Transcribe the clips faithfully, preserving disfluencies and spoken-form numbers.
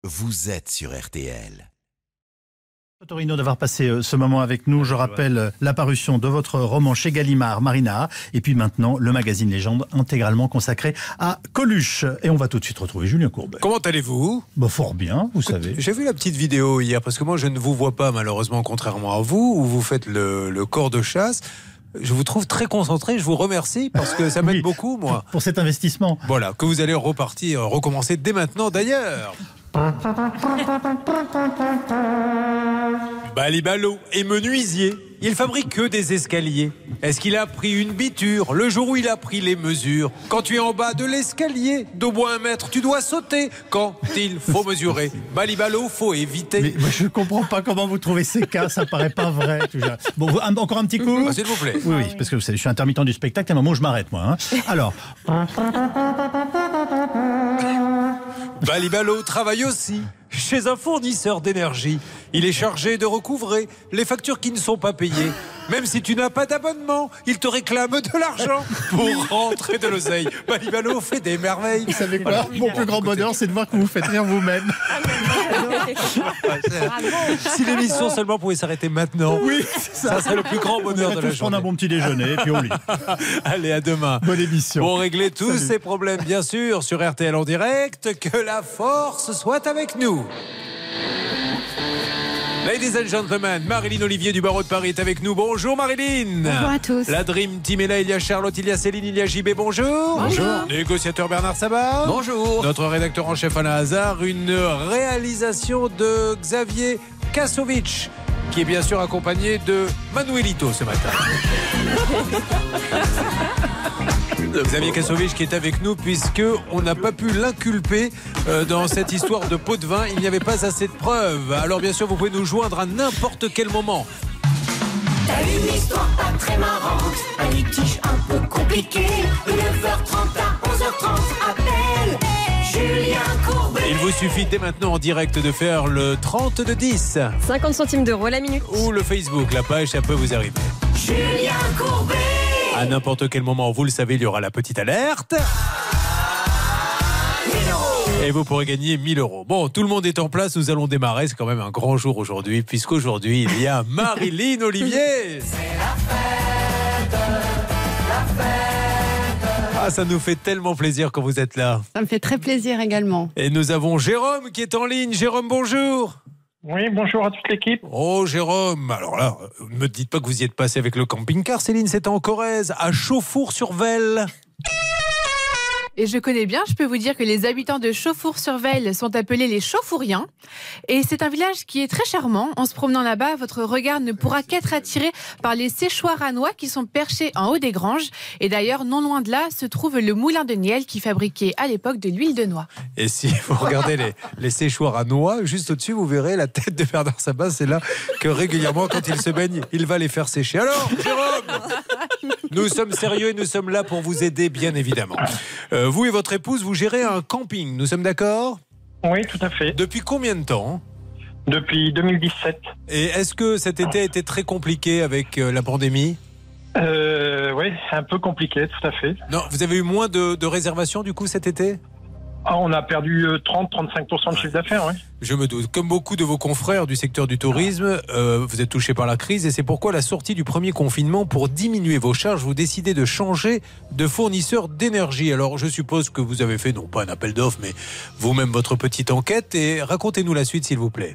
vous êtes sur R T L. Torino d'avoir passé ce moment avec nous. Je rappelle la parution de votre roman chez Gallimard, Marina. Et puis maintenant, le magazine Légende intégralement consacré à Coluche. Et on va tout de suite retrouver Julien Courbet. Comment allez-vous ? Bah, fort bien, vous savez. J'ai vu la petite vidéo hier, parce que moi je ne vous vois pas malheureusement, contrairement à vous, où vous faites le, le corps de chasse. Je vous trouve très concentré, je vous remercie parce que ça m'aide oui, beaucoup, moi. Pour cet investissement. Voilà, que vous allez repartir, recommencer dès maintenant d'ailleurs. Balibalo est menuisier. Il fabrique que des escaliers. Est-ce qu'il a pris une biture le jour où il a pris les mesures? Quand tu es en bas de l'escalier, d'au moins un mètre, tu dois sauter. Quand il faut mesurer, Balibalo, faut éviter. Mais moi, je ne comprends pas comment vous trouvez ces cas, ça paraît pas vrai. Bon, un, encore un petit coup. Ah, s'il vous plaît. Oui, oui, parce que vous savez, je suis intermittent du spectacle. À un moment, je m'arrête, moi. Hein. Alors. Balibalo travaille aussi chez un fournisseur d'énergie. Il est chargé de recouvrer les factures qui ne sont pas payées. Même si tu n'as pas d'abonnement, il te réclame de l'argent pour rentrer de l'oseille. Balibalo fait des merveilles. Vous savez quoi ? Voilà. Mon plus grand bonheur, c'est de voir que vous faites rire vous-même. Si l'émission seulement pouvait s'arrêter maintenant, oui, ça. ça serait le plus grand bonheur de la journée. Prendre un bon petit déjeuner et puis on lit. Allez, à demain. Bonne émission. Pour régler tous Salut. ces problèmes, bien sûr, sur R T L en direct, que la force soit avec nous. Ladies and gentlemen, Marilyn Olivier du barreau de Paris est avec nous. Bonjour Marilyn. Bonjour à tous. La Dream Team est là, il y a Charlotte, il y a Céline, il y a J B, bonjour. Bonjour. Négociateur Bernard Sabat. Bonjour. Notre rédacteur en chef Alain Hazard, une réalisation de Xavier Kasovic, qui est bien sûr accompagné de Manuelito ce matin. Xavier Kasovic qui est avec nous puisque on n'a pas pu l'inculper euh, dans cette histoire de pot de vin. Il n'y avait pas assez de preuves. Alors bien sûr, vous pouvez nous joindre à n'importe quel moment. T'as une histoire pas très marrante, un litige un peu compliqué. neuf heures trente à onze heures trente, appelle Julien Courbet. Il vous suffit dès maintenant en direct de faire le trente de dix. cinquante centimes d'euros la minute. Ou le Facebook, la page, ça peut vous arriver. Julien Courbet. À n'importe quel moment, vous le savez, il y aura la petite alerte. Et vous pourrez gagner mille euros. Bon, tout le monde est en place, nous allons démarrer. C'est quand même un grand jour aujourd'hui, puisqu'aujourd'hui, il y a Marilyn Olivier. C'est la fête, la fête. Ah, ça nous fait tellement plaisir quand vous êtes là. Ça me fait très plaisir également. Et nous avons Jérôme qui est en ligne. Jérôme, bonjour. Oui, bonjour à toute l'équipe. Oh Jérôme, alors là, ne me dites pas que vous y êtes passé avec le camping-car, Céline, c'était en Corrèze, à Chauffour-sur-Vesle. Et je connais bien, je peux vous dire que les habitants de Chauffour-sur-Vesle sont appelés les Chauffouriens. Et c'est un village qui est très charmant. En se promenant là-bas, votre regard ne pourra qu'être attiré par les séchoirs à noix qui sont perchés en haut des granges. Et d'ailleurs, non loin de là, se trouve le moulin de Niel qui fabriquait à l'époque de l'huile de noix. Et si vous regardez les, les séchoirs à noix, juste au-dessus, vous verrez la tête de Bernard Sabat. C'est là que régulièrement, quand il se baigne, il va les faire sécher. Alors, Jérôme, nous sommes sérieux et nous sommes là pour vous aider, bien évidemment. Euh, vous et votre épouse, vous gérez un camping, nous sommes d'accord ? Oui, tout à fait. Depuis combien de temps ? Depuis deux mille dix-sept. Et est-ce que cet été a été très compliqué avec euh, la pandémie ? euh, Oui, c'est un peu compliqué, tout à fait. Non, vous avez eu moins de, de réservations du coup cet été ? Ah, on a perdu trente à trente-cinq pour cent de chiffre d'affaires, oui. Je me doute. Comme beaucoup de vos confrères du secteur du tourisme, euh, vous êtes touchés par la crise et c'est pourquoi à la sortie du premier confinement, pour diminuer vos charges, vous décidez de changer de fournisseur d'énergie. Alors je suppose que vous avez fait, non pas un appel d'offres, mais vous-même votre petite enquête et racontez-nous la suite s'il vous plaît.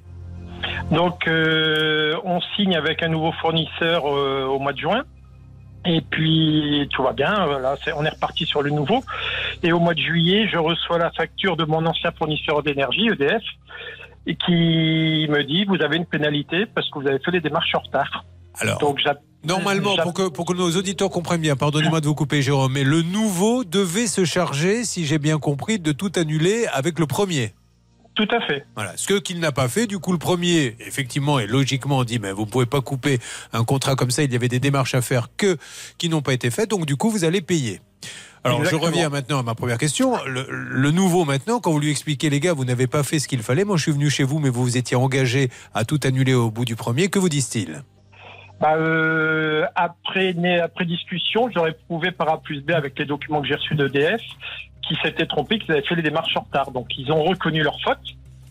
Donc euh, on signe avec un nouveau fournisseur euh, au mois de juin. Et puis tout va bien, voilà, c'est, on est reparti sur le nouveau. Et au mois de juillet, je reçois la facture de mon ancien fournisseur d'énergie, E D F, et qui me dit vous avez une pénalité parce que vous avez fait les démarches en retard. Alors, donc, j'a... normalement, j'a... pour que, pour que nos auditeurs comprennent bien, pardonnez-moi de vous couper Jérôme, mais le nouveau devait se charger, si j'ai bien compris, de tout annuler avec le premier. Tout à fait. Voilà, ce qu'il n'a pas fait, du coup le premier, effectivement et logiquement on dit mais vous ne pouvez pas couper un contrat comme ça, il y avait des démarches à faire que, qui n'ont pas été faites, donc du coup vous allez payer. Alors Exactement. Je reviens maintenant à ma première question, le, le nouveau maintenant, quand vous lui expliquez les gars vous n'avez pas fait ce qu'il fallait, moi je suis venu chez vous mais vous vous étiez engagé à tout annuler au bout du premier, que vous disent-ils ? Bah euh, après, après discussion, j'aurais prouvé par A plus B avec les documents que j'ai reçus d'E D F qui s'étaient trompés, qu'ils avaient fait les démarches en retard. Donc ils ont reconnu leur faute.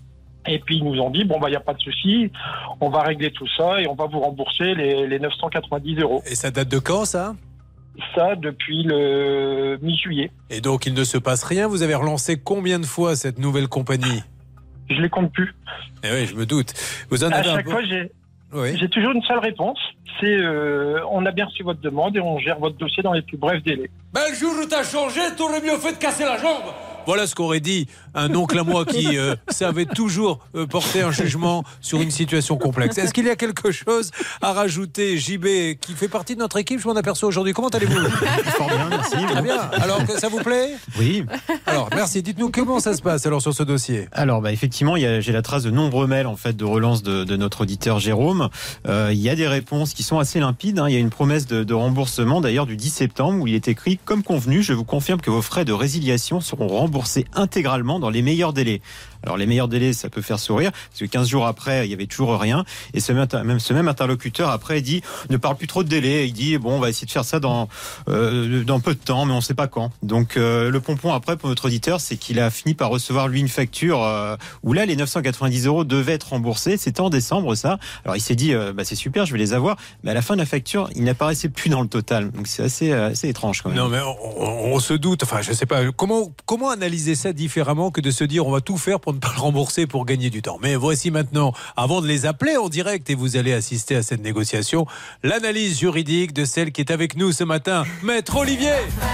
Et puis ils nous ont dit, bon bah il n'y a pas de souci, on va régler tout ça et on va vous rembourser les, les neuf cent quatre-vingt-dix euros. Et ça date de quand ça ? Ça depuis le mi-juillet. Et donc il ne se passe rien, vous avez relancé combien de fois cette nouvelle compagnie ? Je les compte plus. Eh oui, je me doute. Vous en À avez un chaque peu... fois, j'ai, Oui. j'ai toujours une seule réponse, c'est euh, on a bien reçu votre demande et on gère votre dossier dans les plus brefs délais. Ben, le jour où t'as changé, t'aurais mieux fait de casser la jambe. Voilà ce qu'aurait dit un oncle à moi qui euh, savait toujours euh, porter un jugement sur une situation complexe. Est-ce qu'il y a quelque chose à rajouter, J B, qui fait partie de notre équipe? Je m'en aperçois aujourd'hui. Comment allez-vous? Fort bien, merci. Très bien. Alors, ça vous plaît? Oui. Alors, merci. Dites-nous comment ça se passe alors sur ce dossier. Alors, bah, effectivement, il y a, j'ai la trace de nombreux mails en fait de relance de, de notre auditeur Jérôme. Euh, il y a des réponses qui sont assez limpides. Hein. Il y a une promesse de, de remboursement d'ailleurs du dix septembre où il est écrit « Comme convenu, je vous confirme que vos frais de résiliation seront remboursés intégralement dans les meilleurs délais ». Alors les meilleurs délais, ça peut faire sourire, parce que quinze jours après, il y avait toujours rien. Et ce même, ce même interlocuteur, après, il dit, ne parle plus trop de délais. Il dit, bon, on va essayer de faire ça dans, euh, dans peu de temps, mais on ne sait pas quand. Donc euh, le pompon après, pour notre auditeur, c'est qu'il a fini par recevoir, lui, une facture euh, où là, les neuf cent quatre-vingt-dix euros devaient être remboursés. C'était en décembre, ça. Alors il s'est dit, euh, bah, c'est super, je vais les avoir. Mais à la fin de la facture, il n'apparaissait plus dans le total. Donc c'est assez, assez étrange quand même. Non, mais on, on, on se doute, enfin, je sais pas, comment, comment analyser ça différemment que de se dire, on va tout faire pour ne pas le rembourser pour gagner du temps. Mais voici maintenant, avant de les appeler en direct et vous allez assister à cette négociation, l'analyse juridique de celle qui est avec nous ce matin, Maître Olivier.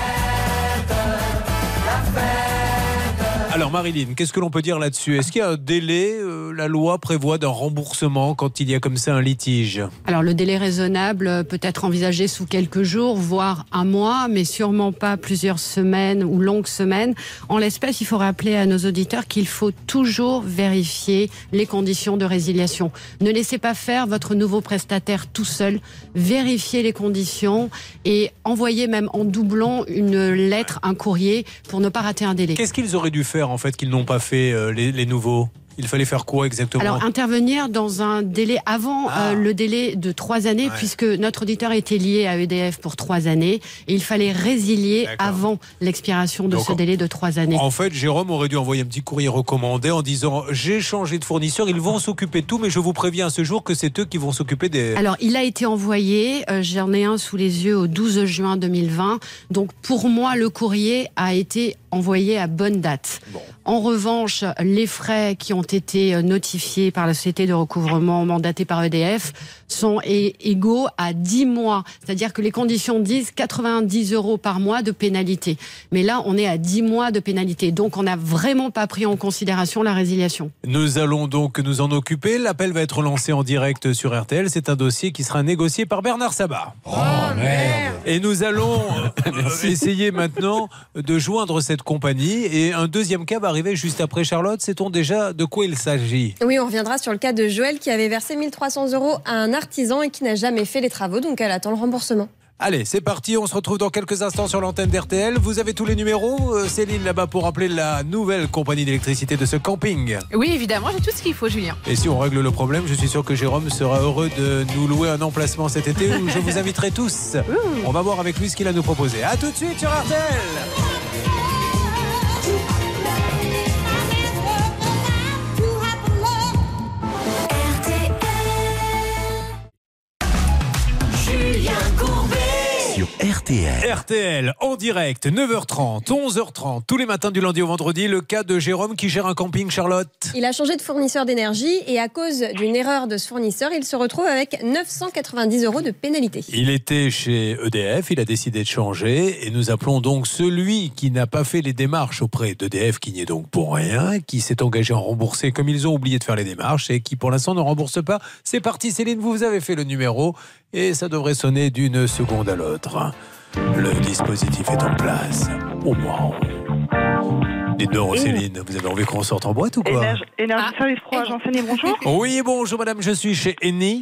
Alors Marilyn, qu'est-ce que l'on peut dire là-dessus? Est-ce qu'il y a un délai? euh, La loi prévoit d'un remboursement quand il y a comme ça un litige. Alors le délai raisonnable peut être envisagé sous quelques jours, voire un mois, mais sûrement pas plusieurs semaines ou longues semaines. En l'espèce, il faut rappeler à nos auditeurs qu'il faut toujours vérifier les conditions de résiliation. Ne laissez pas faire votre nouveau prestataire tout seul. Vérifiez les conditions et envoyez même en doublon une lettre, un courrier pour ne pas rater un délai. Qu'est-ce qu'ils auraient dû faire en fait qu'ils n'ont pas fait euh, les, les nouveaux? Il fallait faire quoi exactement? Alors intervenir dans un délai avant Ah. euh, le délai de trois années, Ouais. puisque notre auditeur était lié à E D F pour trois années, et il fallait résilier D'accord. avant l'expiration de Donc, ce délai de trois années. En fait, Jérôme aurait dû envoyer un petit courrier recommandé en disant « J'ai changé de fournisseur, ils vont s'occuper de tout, mais je vous préviens à ce jour que c'est eux qui vont s'occuper des... » Alors, il a été envoyé, euh, j'en ai un sous les yeux au douze juin deux mille vingt. Donc, pour moi, le courrier a été envoyé à bonne date. Bon. En revanche, les frais qui ont été euh, notifiés par la société de recouvrement mandatée par E D F sont é- égaux à dix mois. C'est-à-dire que les conditions disent quatre-vingt-dix euros par mois de pénalité. Mais là, on est à dix mois de pénalité. Donc, on n'a vraiment pas pris en considération la résiliation. Nous allons donc nous en occuper. L'appel va être lancé en direct sur R T L. C'est un dossier qui sera négocié par Bernard Sabat. Oh merde! Et nous allons euh, essayer maintenant de joindre cette compagnie. Et un deuxième cas va arriver juste après. Charlotte, sait-on déjà de quoi il s'agit? Oui, on reviendra sur le cas de Joël qui avait versé mille trois cents euros à un artisan et qui n'a jamais fait les travaux, donc elle attend le remboursement. Allez, c'est parti, on se retrouve dans quelques instants sur l'antenne d'R T L. Vous avez tous les numéros, euh, Céline, là-bas, pour appeler la nouvelle compagnie d'électricité de ce camping. Oui, évidemment, j'ai tout ce qu'il faut, Julien. Et si on règle le problème, je suis sûr que Jérôme sera heureux de nous louer un emplacement cet été où je vous inviterai tous. On va voir avec lui ce qu'il a nous proposé. A tout de suite sur R T L. Julien Courbet. Sur R T L. R T L en direct, neuf heures trente, onze heures trente, tous les matins du lundi au vendredi, le cas de Jérôme qui gère un camping, Charlotte. Il a changé de fournisseur d'énergie et à cause d'une erreur de ce fournisseur, il se retrouve avec neuf cent quatre-vingt-dix euros de pénalité. Il était chez E D F, il a décidé de changer et nous appelons donc celui qui n'a pas fait les démarches auprès d'E D F, qui n'y est donc pour rien, qui s'est engagé à rembourser comme ils ont oublié de faire les démarches et qui pour l'instant ne rembourse pas. C'est parti Céline, vous avez fait le numéro et ça devrait sonner d'une seconde à l'autre. Le dispositif est en place. Au moins. Dites donc Céline, vous avez envie qu'on sorte en boîte ou pas? Énergie, énergie Ah. Service Pro, agence Eni, bonjour. Oui, bonjour madame, je suis chez Eni.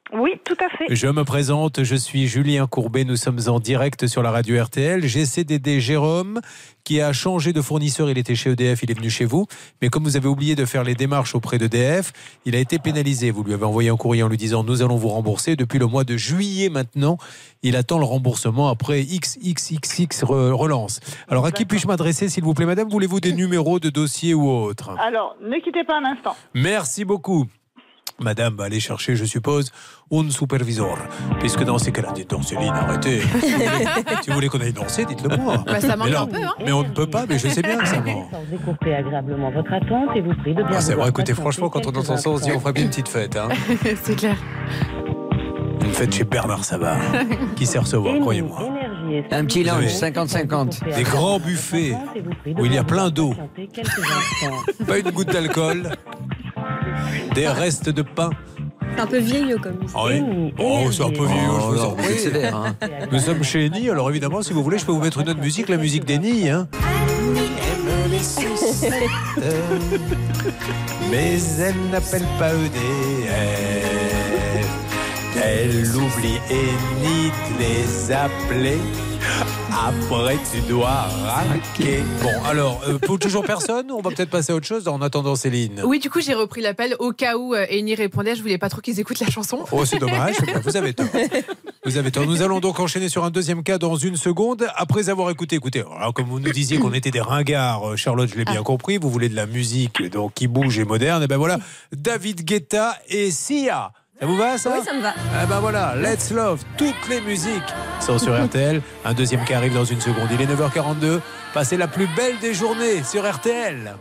Oui, tout à fait. Je me présente, je suis Julien Courbet, nous sommes en direct sur la radio R T L. J'essaie d'aider Jérôme qui a changé de fournisseur, il était chez E D F, il est venu chez vous. Mais comme vous avez oublié de faire les démarches auprès d'E D F, il a été pénalisé. Vous lui avez envoyé un courrier en lui disant nous allons vous rembourser. Depuis le mois de juillet maintenant, il attend le remboursement après X X X X relance. Alors à qui puis-je m'adresser s'il vous plaît madame? Voulez-vous des numéros de dossier ou autre? Alors, ne quittez pas un instant. Merci beaucoup. Madame va aller chercher, je suppose, un superviseur. Puisque dans ces cas-là, dites donc, Céline, arrêtez. Si vous voulez, si vous voulez qu'on aille danser, dites-le moi. Bah, ça manque mais là, un peu, hein. Mais on ne peut pas, mais je sais bien que ça manque. Écourtez agréablement votre attente et vous prie de bien Ah, c'est vrai, vouloir écoutez, patienter franchement, quand on entend ça, on se dit, on ferait bien une petite fête. Hein. C'est clair. Une fête chez Bernard Sabat, qui sait recevoir, croyez-moi. Un petit lounge, cinquante cinquante. Des grands buffets où il y a plein d'eau. Pas une goutte d'alcool. Des restes de pain. C'est un peu vieillot comme ça. Ah oui. Oh, c'est un peu vieux, je vous en prie. C'est sévère, hein. Nous sommes chez Eni, alors évidemment, si vous voulez, je peux vous mettre une autre musique, la musique d'Eni. Hein. Mais elle n'appelle pas E D F. Elle oublie Eni de les appeler. Après, tu dois raquer. Bon, alors, euh, pour toujours personne, on va peut-être passer à autre chose en attendant Céline. Oui, du coup, j'ai repris l'appel au cas où euh, Eni répondait. Je voulais pas trop qu'ils écoutent la chanson. Oh, c'est dommage. Vous avez tort. Vous avez tort. Nous allons donc enchaîner sur un deuxième cas dans une seconde. Après avoir écouté, écoutez, alors, comme vous nous disiez qu'on était des ringards, Charlotte, je l'ai bien compris, vous voulez de la musique donc, qui bouge et moderne. Et ben voilà, David Guetta et Sia. Ça vous va, ça? Oui, ça me va. Eh ben voilà, Let's Love, toutes les musiques sont sur R T L. Un deuxième qui arrive dans une seconde. Il est neuf heures quarante-deux. Passez la plus belle des journées sur R T L.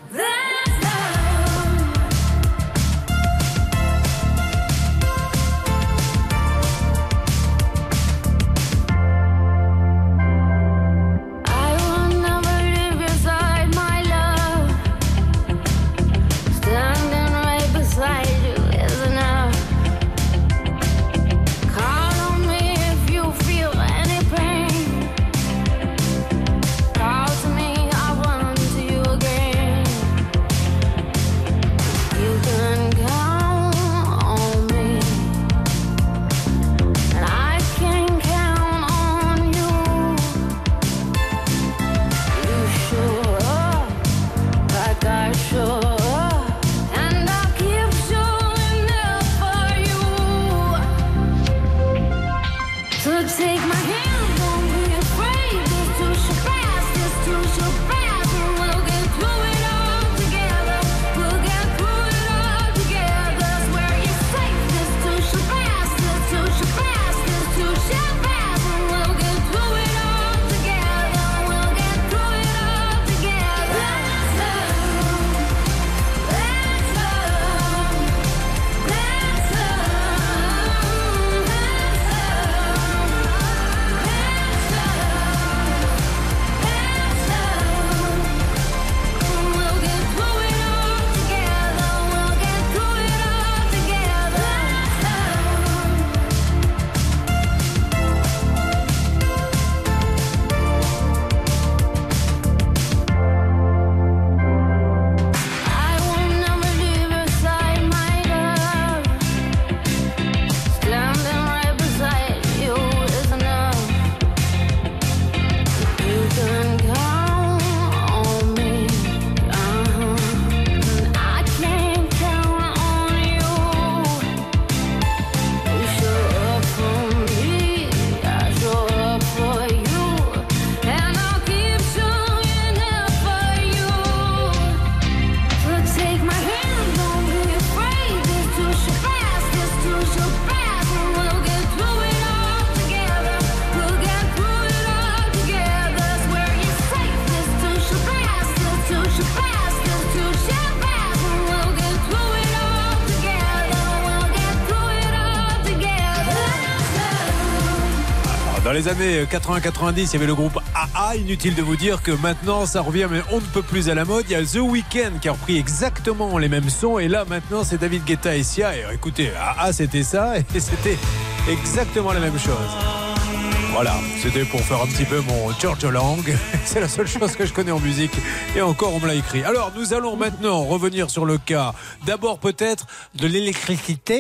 Dans les années quatre-vingts quatre-vingt-dix, il y avait le groupe A A. Inutile de vous dire que maintenant, ça revient, mais on ne peut plus à la mode. Il y a The Weeknd qui a repris exactement les mêmes sons. Et là, maintenant, c'est David Guetta et Sia. Et écoutez, A A, c'était ça. Et c'était exactement la même chose. Voilà, c'était pour faire un petit peu mon George Lang. C'est la seule chose que je connais en musique. Et encore, on me l'a écrit. Alors, nous allons maintenant revenir sur le cas, d'abord peut-être de l'électricité.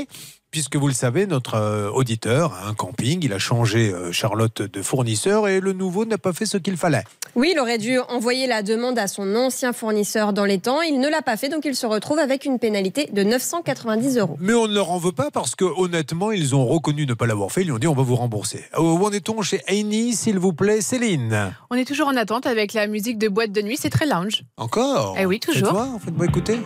puisque vous le savez, notre euh, auditeur a un camping, il a changé euh, Charlotte de fournisseur et le nouveau n'a pas fait ce qu'il fallait. Oui, il aurait dû envoyer la demande à son ancien fournisseur dans les temps. Il ne l'a pas fait, donc il se retrouve avec une pénalité de neuf cent quatre-vingt-dix euros. Mais on ne leur en veut pas parce que honnêtement, ils ont reconnu ne pas l'avoir fait. Ils lui ont dit on va vous rembourser. Où en est-on chez Aini, s'il vous plaît, Céline? On est toujours en attente avec la musique de boîte de nuit, c'est très lounge. Encore? Eh oui, toujours. Faites-moi, faites-moi écouter.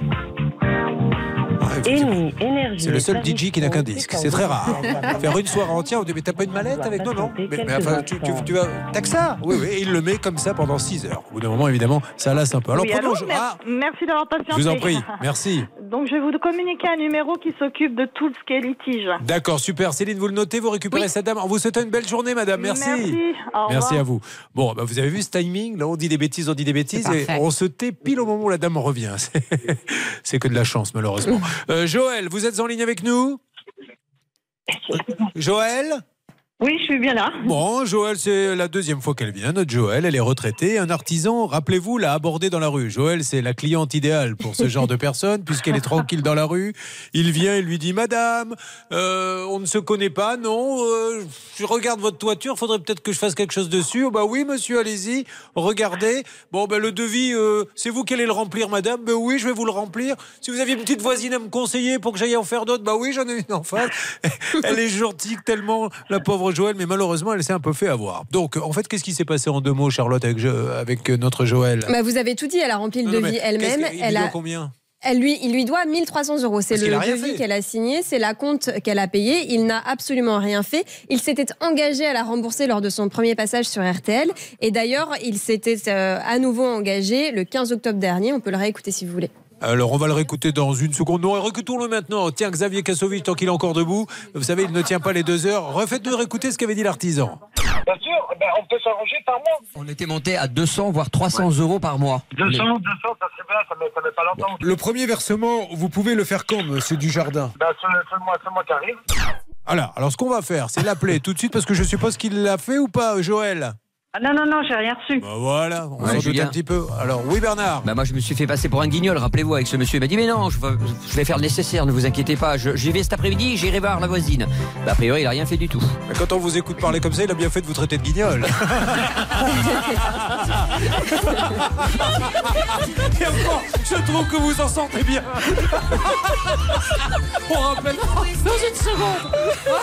Eni, énergie. C'est le seul D J qui n'a qu'un disque. C'est très rare. Faire une soirée entière, on dit mais t'as pas une mallette avec? Non, non. Mais, mais enfin, tu, tu, tu vas. T'as que ça? Oui, oui. Et il le met comme ça pendant six heures. Au bout d'un moment, évidemment, ça lasse un peu. Alors, Oui, prenons. allô, mer- Ah, merci d'avoir patienté. je vous en prie. Merci. Donc, je vais vous communiquer un numéro qui s'occupe de tout ce qui est litige. D'accord, super. Céline, vous le notez, vous récupérez Oui. cette dame. On vous souhaite une belle journée, madame. Merci. Merci. Au Merci revoir. à vous. Bon, bah, vous avez vu ce timing? Là, on dit des bêtises, on dit des bêtises. C'est Et parfait. on se tait pile au moment où la dame revient. C'est- C'est que de la chance, malheureusement. Euh, Joël, vous êtes en ligne avec nous? Joël? Oui, je suis bien là. Bon, Joël, c'est la deuxième fois qu'elle vient. Notre Joël, elle est retraitée. Un artisan, rappelez-vous, l'a abordée dans la rue. Joël, c'est la cliente idéale pour ce genre de personne, puisqu'elle est tranquille dans la rue. Il vient et lui dit, madame, euh, on ne se connaît pas, non, euh, je regarde votre toiture, faudrait peut-être que je fasse quelque chose dessus. Oh, bah oui, monsieur, allez-y, regardez. Bon, ben, le devis, euh, c'est vous qui allez le remplir, madame? Ben oui, je vais vous le remplir. Si vous aviez une petite voisine à me conseiller pour que j'aille en faire d'autres, bah oui, j'en ai une en face. Elle est gentille tellement, la pauvre Joël, mais malheureusement, elle s'est un peu fait avoir. Donc, en fait, qu'est-ce qui s'est passé en deux mots, Charlotte, avec, avec notre Joël? Bah, vous avez tout dit, elle a rempli le Non, non, devis mais elle-même. qu'est-ce qu'il- il Elle doit a... combien? Elle lui, il lui doit mille trois cents euros. C'est Parce qu'il le a rien devis fait. qu'elle a signé, c'est la compte qu'elle a payé. Il n'a absolument rien fait. Il s'était engagé à la rembourser lors de son premier passage sur R T L. Et d'ailleurs, il s'était euh, à nouveau engagé le quinze octobre dernier. On peut le réécouter si vous voulez. Alors, on va le réécouter dans une seconde. Non, réécoutons-le maintenant. Tiens, Xavier Kasovic, tant qu'il est encore debout, vous savez, il ne tient pas les deux heures. Refaites-nous réécouter ce qu'avait dit l'artisan. Bien sûr, ben on peut s'arranger par mois. On était monté à deux cents voire trois cents euros par mois. deux cents, deux cents, ça serait bien, ça met, ça met pas longtemps. Le premier versement, vous pouvez le faire quand, monsieur Dujardin? Ben, c'est c'est le mois, c'est le mois qui arrive. Alors, alors, ce qu'on va faire, c'est l'appeler tout de suite, parce que je suppose qu'il l'a fait ou pas, Joël? Ah non, non, non, j'ai rien reçu. Bah voilà, on Ouais, s'en doute Julien. un petit peu. Alors, oui, Bernard? Bah moi je me suis fait passer pour un guignol, rappelez-vous, avec ce monsieur. Il m'a dit mais non, je vais, je vais faire le nécessaire, ne vous inquiétez pas. Je- J'y vais cet après-midi, j'irai voir la voisine. Bah a priori il a rien fait du tout. Mais quand on vous écoute parler comme ça, il a bien fait de vous traiter de guignol. Et encore, je trouve que vous en sortez bien. On rappelle dans une seconde.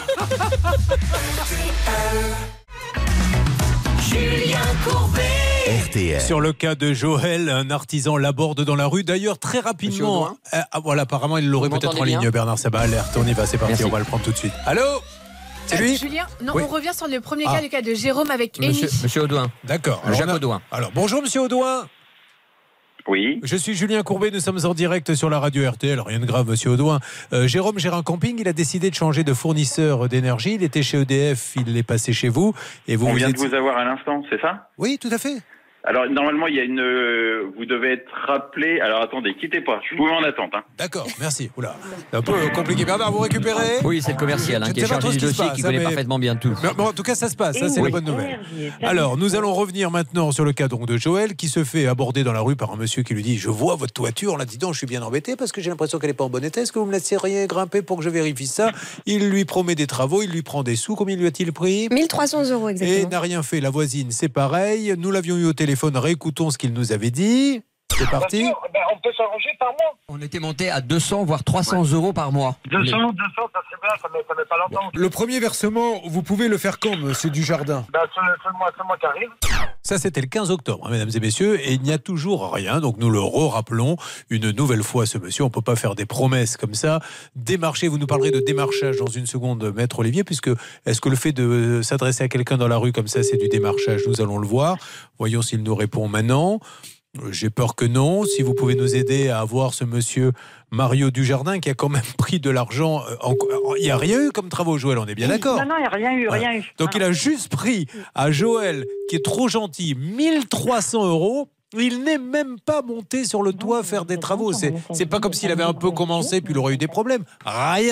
Julien Courbet. R T L. Sur le cas de Joël, un artisan l'aborde dans la rue. D'ailleurs, très rapidement. Audouin euh, ah, voilà, apparemment, il l'aurait Vous peut-être en m'entendez ligne, bien Bernard Sabat. Alerte, on y va, c'est parti, Merci. on va le prendre tout de suite. Allô? C'est lui? Julien, non, Oui. on revient sur le premier Ah. cas, le cas de Jérôme avec Eni. Monsieur, monsieur Audouin. D'accord. Jacques Alors, on a- Audouin. Alors, bonjour, monsieur Audouin. Oui. Je suis Julien Courbet, nous sommes en direct sur la radio R T L. Rien de grave, monsieur Audouin. Euh, Jérôme gère un camping, il a décidé de changer de fournisseur d'énergie. Il était chez E D F, il est passé chez vous. Et vous On vous vient êtes- de vous avoir à l'instant, c'est ça? Oui, tout à fait. Alors, normalement, il y a une. euh, vous devez être rappelé. Alors, attendez, quittez pas. Je vous mets en attente. Hein. D'accord, merci. Oula, c'est un peu compliqué. Bernard, vous récupérez? Oui, c'est le commercial hein, Je ne qui est sais pas trop chargé ce du qui se dossier, passe, qui hein, connaît mais- parfaitement bien tout. Mais bon, en tout cas, ça se passe, ça c'est Oui. la bonne nouvelle. Alors, nous allons revenir maintenant sur le cas donc de Joël qui se fait aborder dans la rue par un monsieur qui lui dit: je vois votre toiture. Là, dis donc, je suis bien embêté parce que j'ai l'impression qu'elle n'est pas en bon état. Est-ce que vous me laisseriez grimper pour que je vérifie ça? Il lui promet des travaux, il lui prend des sous. Combien lui a-t-il pris? mille trois cents euros Et exactement. n'a rien fait. La voisine, c'est pareil. Nous l'avions eu au téléphone. Réécoutons ce qu'il nous avait dit. C'est parti. Bien sûr, ben, on peut s'arranger par mois. On était monté à deux cents voire trois cents euros par mois. deux cents, deux cents, ça serait bien, ça met, ça met pas longtemps. Le premier versement, vous pouvez le faire quand, monsieur Dujardin? Ben, c'est c'est le mois, c'est le mois qui arrive. Ça, c'était le quinze octobre, hein, mesdames et messieurs, et il n'y a toujours rien. Donc, nous le re-rappelons une nouvelle fois, ce monsieur. On ne peut pas faire des promesses comme ça. Démarcher, vous nous parlerez de démarchage dans une seconde, maître Olivier, puisque est-ce que le fait de s'adresser à quelqu'un dans la rue comme ça, c'est du démarchage? Nous allons le voir. Voyons s'il nous répond maintenant. J'ai peur que non. Si vous pouvez nous aider à avoir ce monsieur Mario Dujardin qui a quand même pris de l'argent. En... Il n'y a rien eu comme travaux, Joël, on est bien d'accord? Non, non, il n'y a rien eu, Voilà. rien eu. Donc il a juste pris à Joël, qui est trop gentil, mille trois cents euros. Il n'est même pas monté sur le toit faire des travaux. C'est, c'est pas comme s'il avait un peu commencé puis il aurait eu des problèmes. Rien.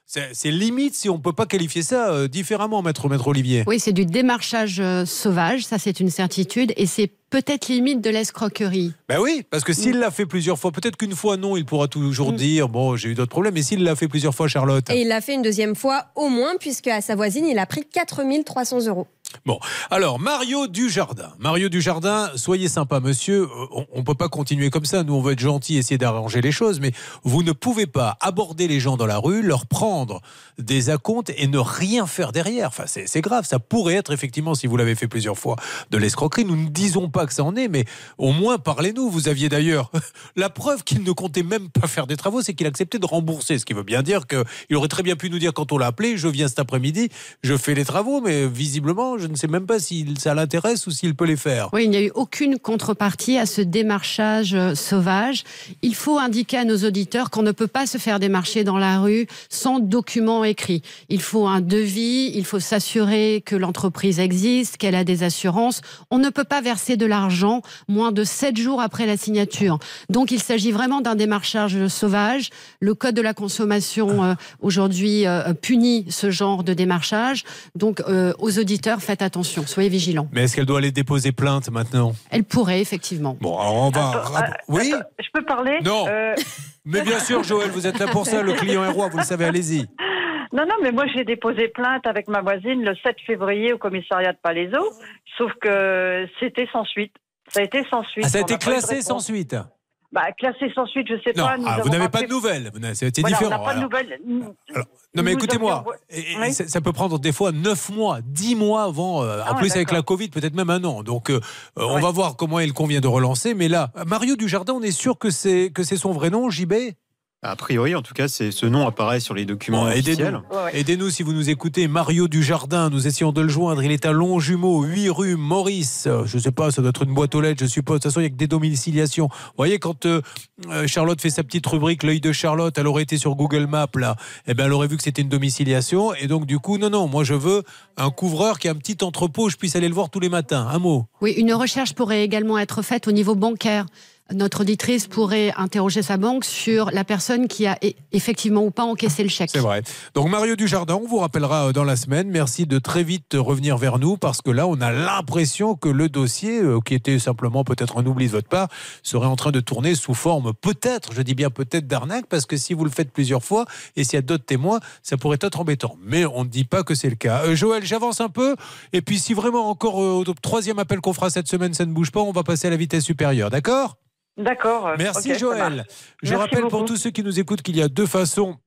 C'est, c'est limite si on ne peut pas qualifier ça euh, différemment, maître, maître Olivier. Oui, c'est du démarchage euh, sauvage, ça c'est une certitude, et c'est peut-être limite de l'escroquerie. Ben oui, parce que s'il l'a fait plusieurs fois, peut-être qu'une fois non, il pourra toujours dire bon, j'ai eu d'autres problèmes, mais s'il l'a fait plusieurs fois, Charlotte. Et il l'a fait une deuxième fois au moins, puisque à sa voisine, il a pris quatre mille trois cents euros. Bon, alors Mario Dujardin. Mario Dujardin, soyez sympa, monsieur. On ne peut pas continuer comme ça. Nous, on veut être gentils, essayer d'arranger les choses, mais vous ne pouvez pas aborder les gens dans la rue, leur prendre des acomptes et ne rien faire derrière. Enfin, c'est, c'est grave. Ça pourrait être effectivement, si vous l'avez fait plusieurs fois, de l'escroquerie. Nous ne disons pas que ça en est, mais au moins parlez-nous. Vous aviez d'ailleurs la preuve qu'il ne comptait même pas faire des travaux, c'est qu'il acceptait de rembourser. Ce qui veut bien dire qu'il aurait très bien pu nous dire quand on l'a appelé, je viens cet après-midi, je fais les travaux, mais visiblement, je ne sais même pas si ça l'intéresse ou s'il peut les faire. Oui, il n'y a eu aucune contrepartie à ce démarchage sauvage. Il faut indiquer à nos auditeurs qu'on ne peut pas se faire démarcher dans la rue sans document écrit. Il faut un devis, il faut s'assurer que l'entreprise existe, qu'elle a des assurances. On ne peut pas verser de l'argent moins de sept jours après la signature. Donc il s'agit vraiment d'un démarchage sauvage. Le Code de la consommation euh, aujourd'hui euh, punit ce genre de démarchage. Donc euh, aux auditeurs, faites attention, soyez vigilants. Mais est-ce qu'elle doit aller déposer plainte maintenant ? Elle pourrait, effectivement. Bon, alors on va... Attends, euh, oui attends, je peux parler ? Non. Euh, Mais bien sûr, Joël, vous êtes là pour ça, le client est roi, vous le savez, allez-y. Non, non, mais moi j'ai déposé plainte avec ma voisine le sept février au commissariat de Palaiseau, sauf que c'était sans suite. Ça a été sans suite. Ah, ça a On été n'a pas eu de classé sans réponse. suite ? Bah, classé sans suite, je sais Non, pas. Nous ah, vous avons n'avez rappelé... pas de nouvelles. C'est voilà, différent. on n'a pas alors. de nouvelles. Alors, non, mais Nous écoutez-moi, avions- et- et Oui. ça, ça peut prendre des fois neuf mois, dix mois avant. euh, Ah en ouais, plus, avec d'accord. la Covid, peut-être même un an. Donc, euh, euh, on Ouais. va voir comment il convient de relancer. Mais là, Mario Dujardin, on est sûr que c'est, que c'est son vrai nom, J B ? A priori, en tout cas, c'est, ce nom apparaît sur les documents Bon, officiels. aidez-nous. Ouais, ouais. Aidez-nous si vous nous écoutez. Mario Dujardin, nous essayons de le joindre. Il est à Longjumeau, huit rue Maurice. Euh, Je ne sais pas, ça doit être une boîte aux lettres, je suppose. De toute façon, il n'y a que des domiciliations. Vous voyez, quand euh, euh, Charlotte fait sa petite rubrique, l'œil de Charlotte, elle aurait été sur Google Maps, là. Eh ben, elle aurait vu que c'était une domiciliation. Et donc, du coup, non, non, moi, je veux un couvreur qui a un petit entrepôt, je puisse aller le voir tous les matins. Un mot. Oui, une recherche pourrait également être faite au niveau bancaire. Notre auditrice pourrait interroger sa banque sur la personne qui a e- effectivement ou pas encaissé le chèque. C'est vrai. Donc Mario Dujardin, on vous rappellera dans la semaine. Merci de très vite revenir vers nous parce que là, on a l'impression que le dossier, euh, qui était simplement peut-être un oubli de votre part, serait en train de tourner sous forme peut-être, je dis bien peut-être d'arnaque, parce que si vous le faites plusieurs fois et s'il y a d'autres témoins, ça pourrait être embêtant. Mais on ne dit pas que c'est le cas. Euh, Joël, j'avance un peu. Et puis si vraiment encore euh, au troisième appel qu'on fera cette semaine, ça ne bouge pas, on va passer à la vitesse supérieure. D'accord ? D'accord. Merci ok, ça Joël. marche. Je Merci rappelle pour beaucoup. tous ceux qui nous écoutent qu'il y a deux façons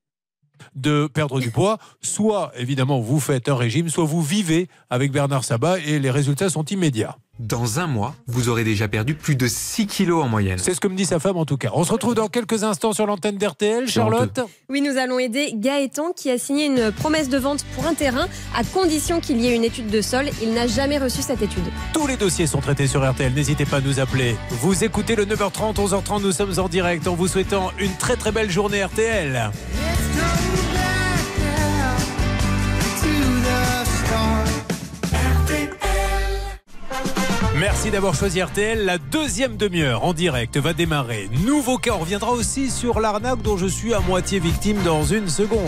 de perdre du poids. Soit, évidemment, vous faites un régime, soit vous vivez avec Bernard Sabat et les résultats sont immédiats. Dans un mois, vous aurez déjà perdu plus de six kilos en moyenne. C'est ce que me dit sa femme en tout cas. On se retrouve dans quelques instants sur l'antenne d'R T L. Charlotte ? Oui, nous allons aider Gaëtan qui a signé une promesse de vente pour un terrain à condition qu'il y ait une étude de sol. Il n'a jamais reçu cette étude. Tous les dossiers sont traités sur R T L. N'hésitez pas à nous appeler. Vous écoutez le neuf heures trente, onze heures trente. Nous sommes en direct en vous souhaitant une très très belle journée R T L. Merci d'avoir choisi R T L. La deuxième demi-heure en direct va démarrer. Nouveau cas, on reviendra aussi sur l'arnaque dont je suis à moitié victime dans une seconde.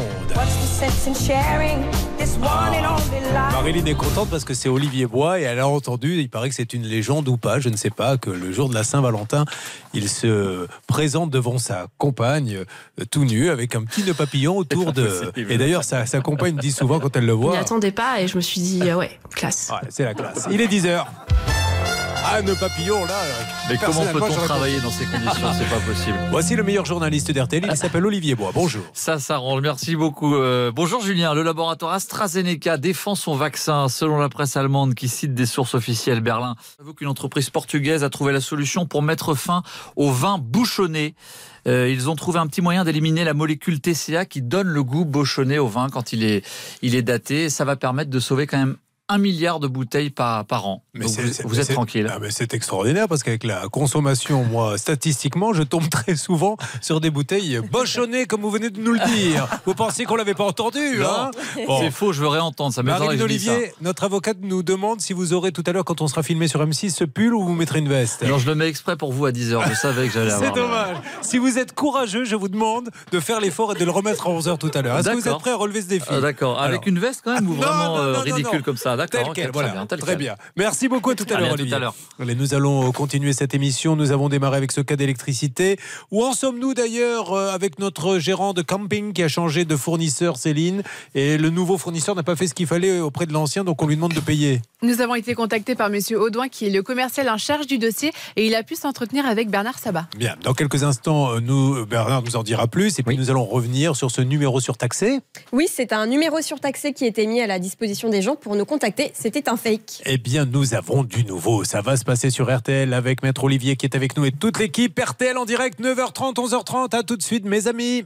Ah. Marilyn est contente parce que c'est Olivier Bois et elle a entendu, il paraît que c'est une légende ou pas, je ne sais pas, que le jour de la Saint-Valentin, il se présente devant sa compagne euh, tout nu avec un petit nœud papillon autour de... Et d'ailleurs, sa, sa compagne dit souvent quand elle le Je voit... m'y attendais pas et je me suis dit, euh, ouais, classe. Ouais, c'est la classe. Il est dix heures. Ah, nœud papillon, là. Mais comment personnellement, peut-on j'aurais travailler pas- dans ces conditions? C'est pas possible. Voici le meilleur journaliste d'R T L, il s'appelle Olivier Bois. Bonjour. Ça s'arrange, merci beaucoup. Euh, bonjour Julien, le laboratoire AstraZeneca défend son vaccin. Selon la presse allemande qui cite des sources officielles, Berlin avoue qu'une entreprise portugaise a trouvé la solution pour mettre fin au vin bouchonné. Euh, ils ont trouvé un petit moyen d'éliminer la molécule T C A qui donne le goût bouchonné au vin quand il est, il est daté. Ça va permettre de sauver quand même un milliard de bouteilles par, par an. Mais Donc c'est, vous, c'est, vous êtes c'est, tranquille. Ah mais c'est extraordinaire parce qu'avec la consommation, moi, statistiquement, je tombe très souvent sur des bouteilles bochonnées, comme vous venez de nous le dire. Vous pensez qu'on l'avait pas entendu, Non, hein bon. C'est faux, je veux réentendre. Ça m'étonnerait Marine que je dise ça. Olivier, notre avocate nous demande si vous aurez tout à l'heure, quand on sera filmé sur M six, ce pull ou vous mettrez une veste. Non, je le mets exprès pour vous à dix heures. Je savais que j'allais C'est avoir. dommage. Si vous êtes courageux, je vous demande de faire l'effort et de le remettre à onze heures tout à l'heure. Est-ce que vous êtes prêt à relever ce défi? Ah, D'accord. Avec Alors. une veste quand même ou Non, vraiment non, euh, non, non, ridicule non. comme ça? D'accord. Tel ok, quel, très voilà. bien, tel Très quel. bien. Merci beaucoup, à tout à Allez, l'heure, à tout Olivier. à l'heure. Allez, nous allons continuer cette émission. Nous avons démarré avec ce cas d'électricité. Où en sommes-nous d'ailleurs euh, avec notre gérant de camping qui a changé de fournisseur, Céline, et le nouveau fournisseur n'a pas fait ce qu'il fallait auprès de l'ancien, donc on lui demande de payer. Nous avons été contactés par Monsieur Audouin, qui est le commercial en charge du dossier, et il a pu s'entretenir avec Bernard Sabat. Bien, dans quelques instants, nous, Bernard nous en dira plus, et puis oui. nous allons revenir sur ce numéro surtaxé. Oui, c'est un numéro surtaxé qui était mis à la disposition des gens pour nous contacter. C'était un fake. Eh bien, nous avons du nouveau. Ça va se passer sur R T L avec Maître Olivier qui est avec nous et toute l'équipe. R T L en direct, neuf heures trente, onze heures trente. À tout de suite, mes amis.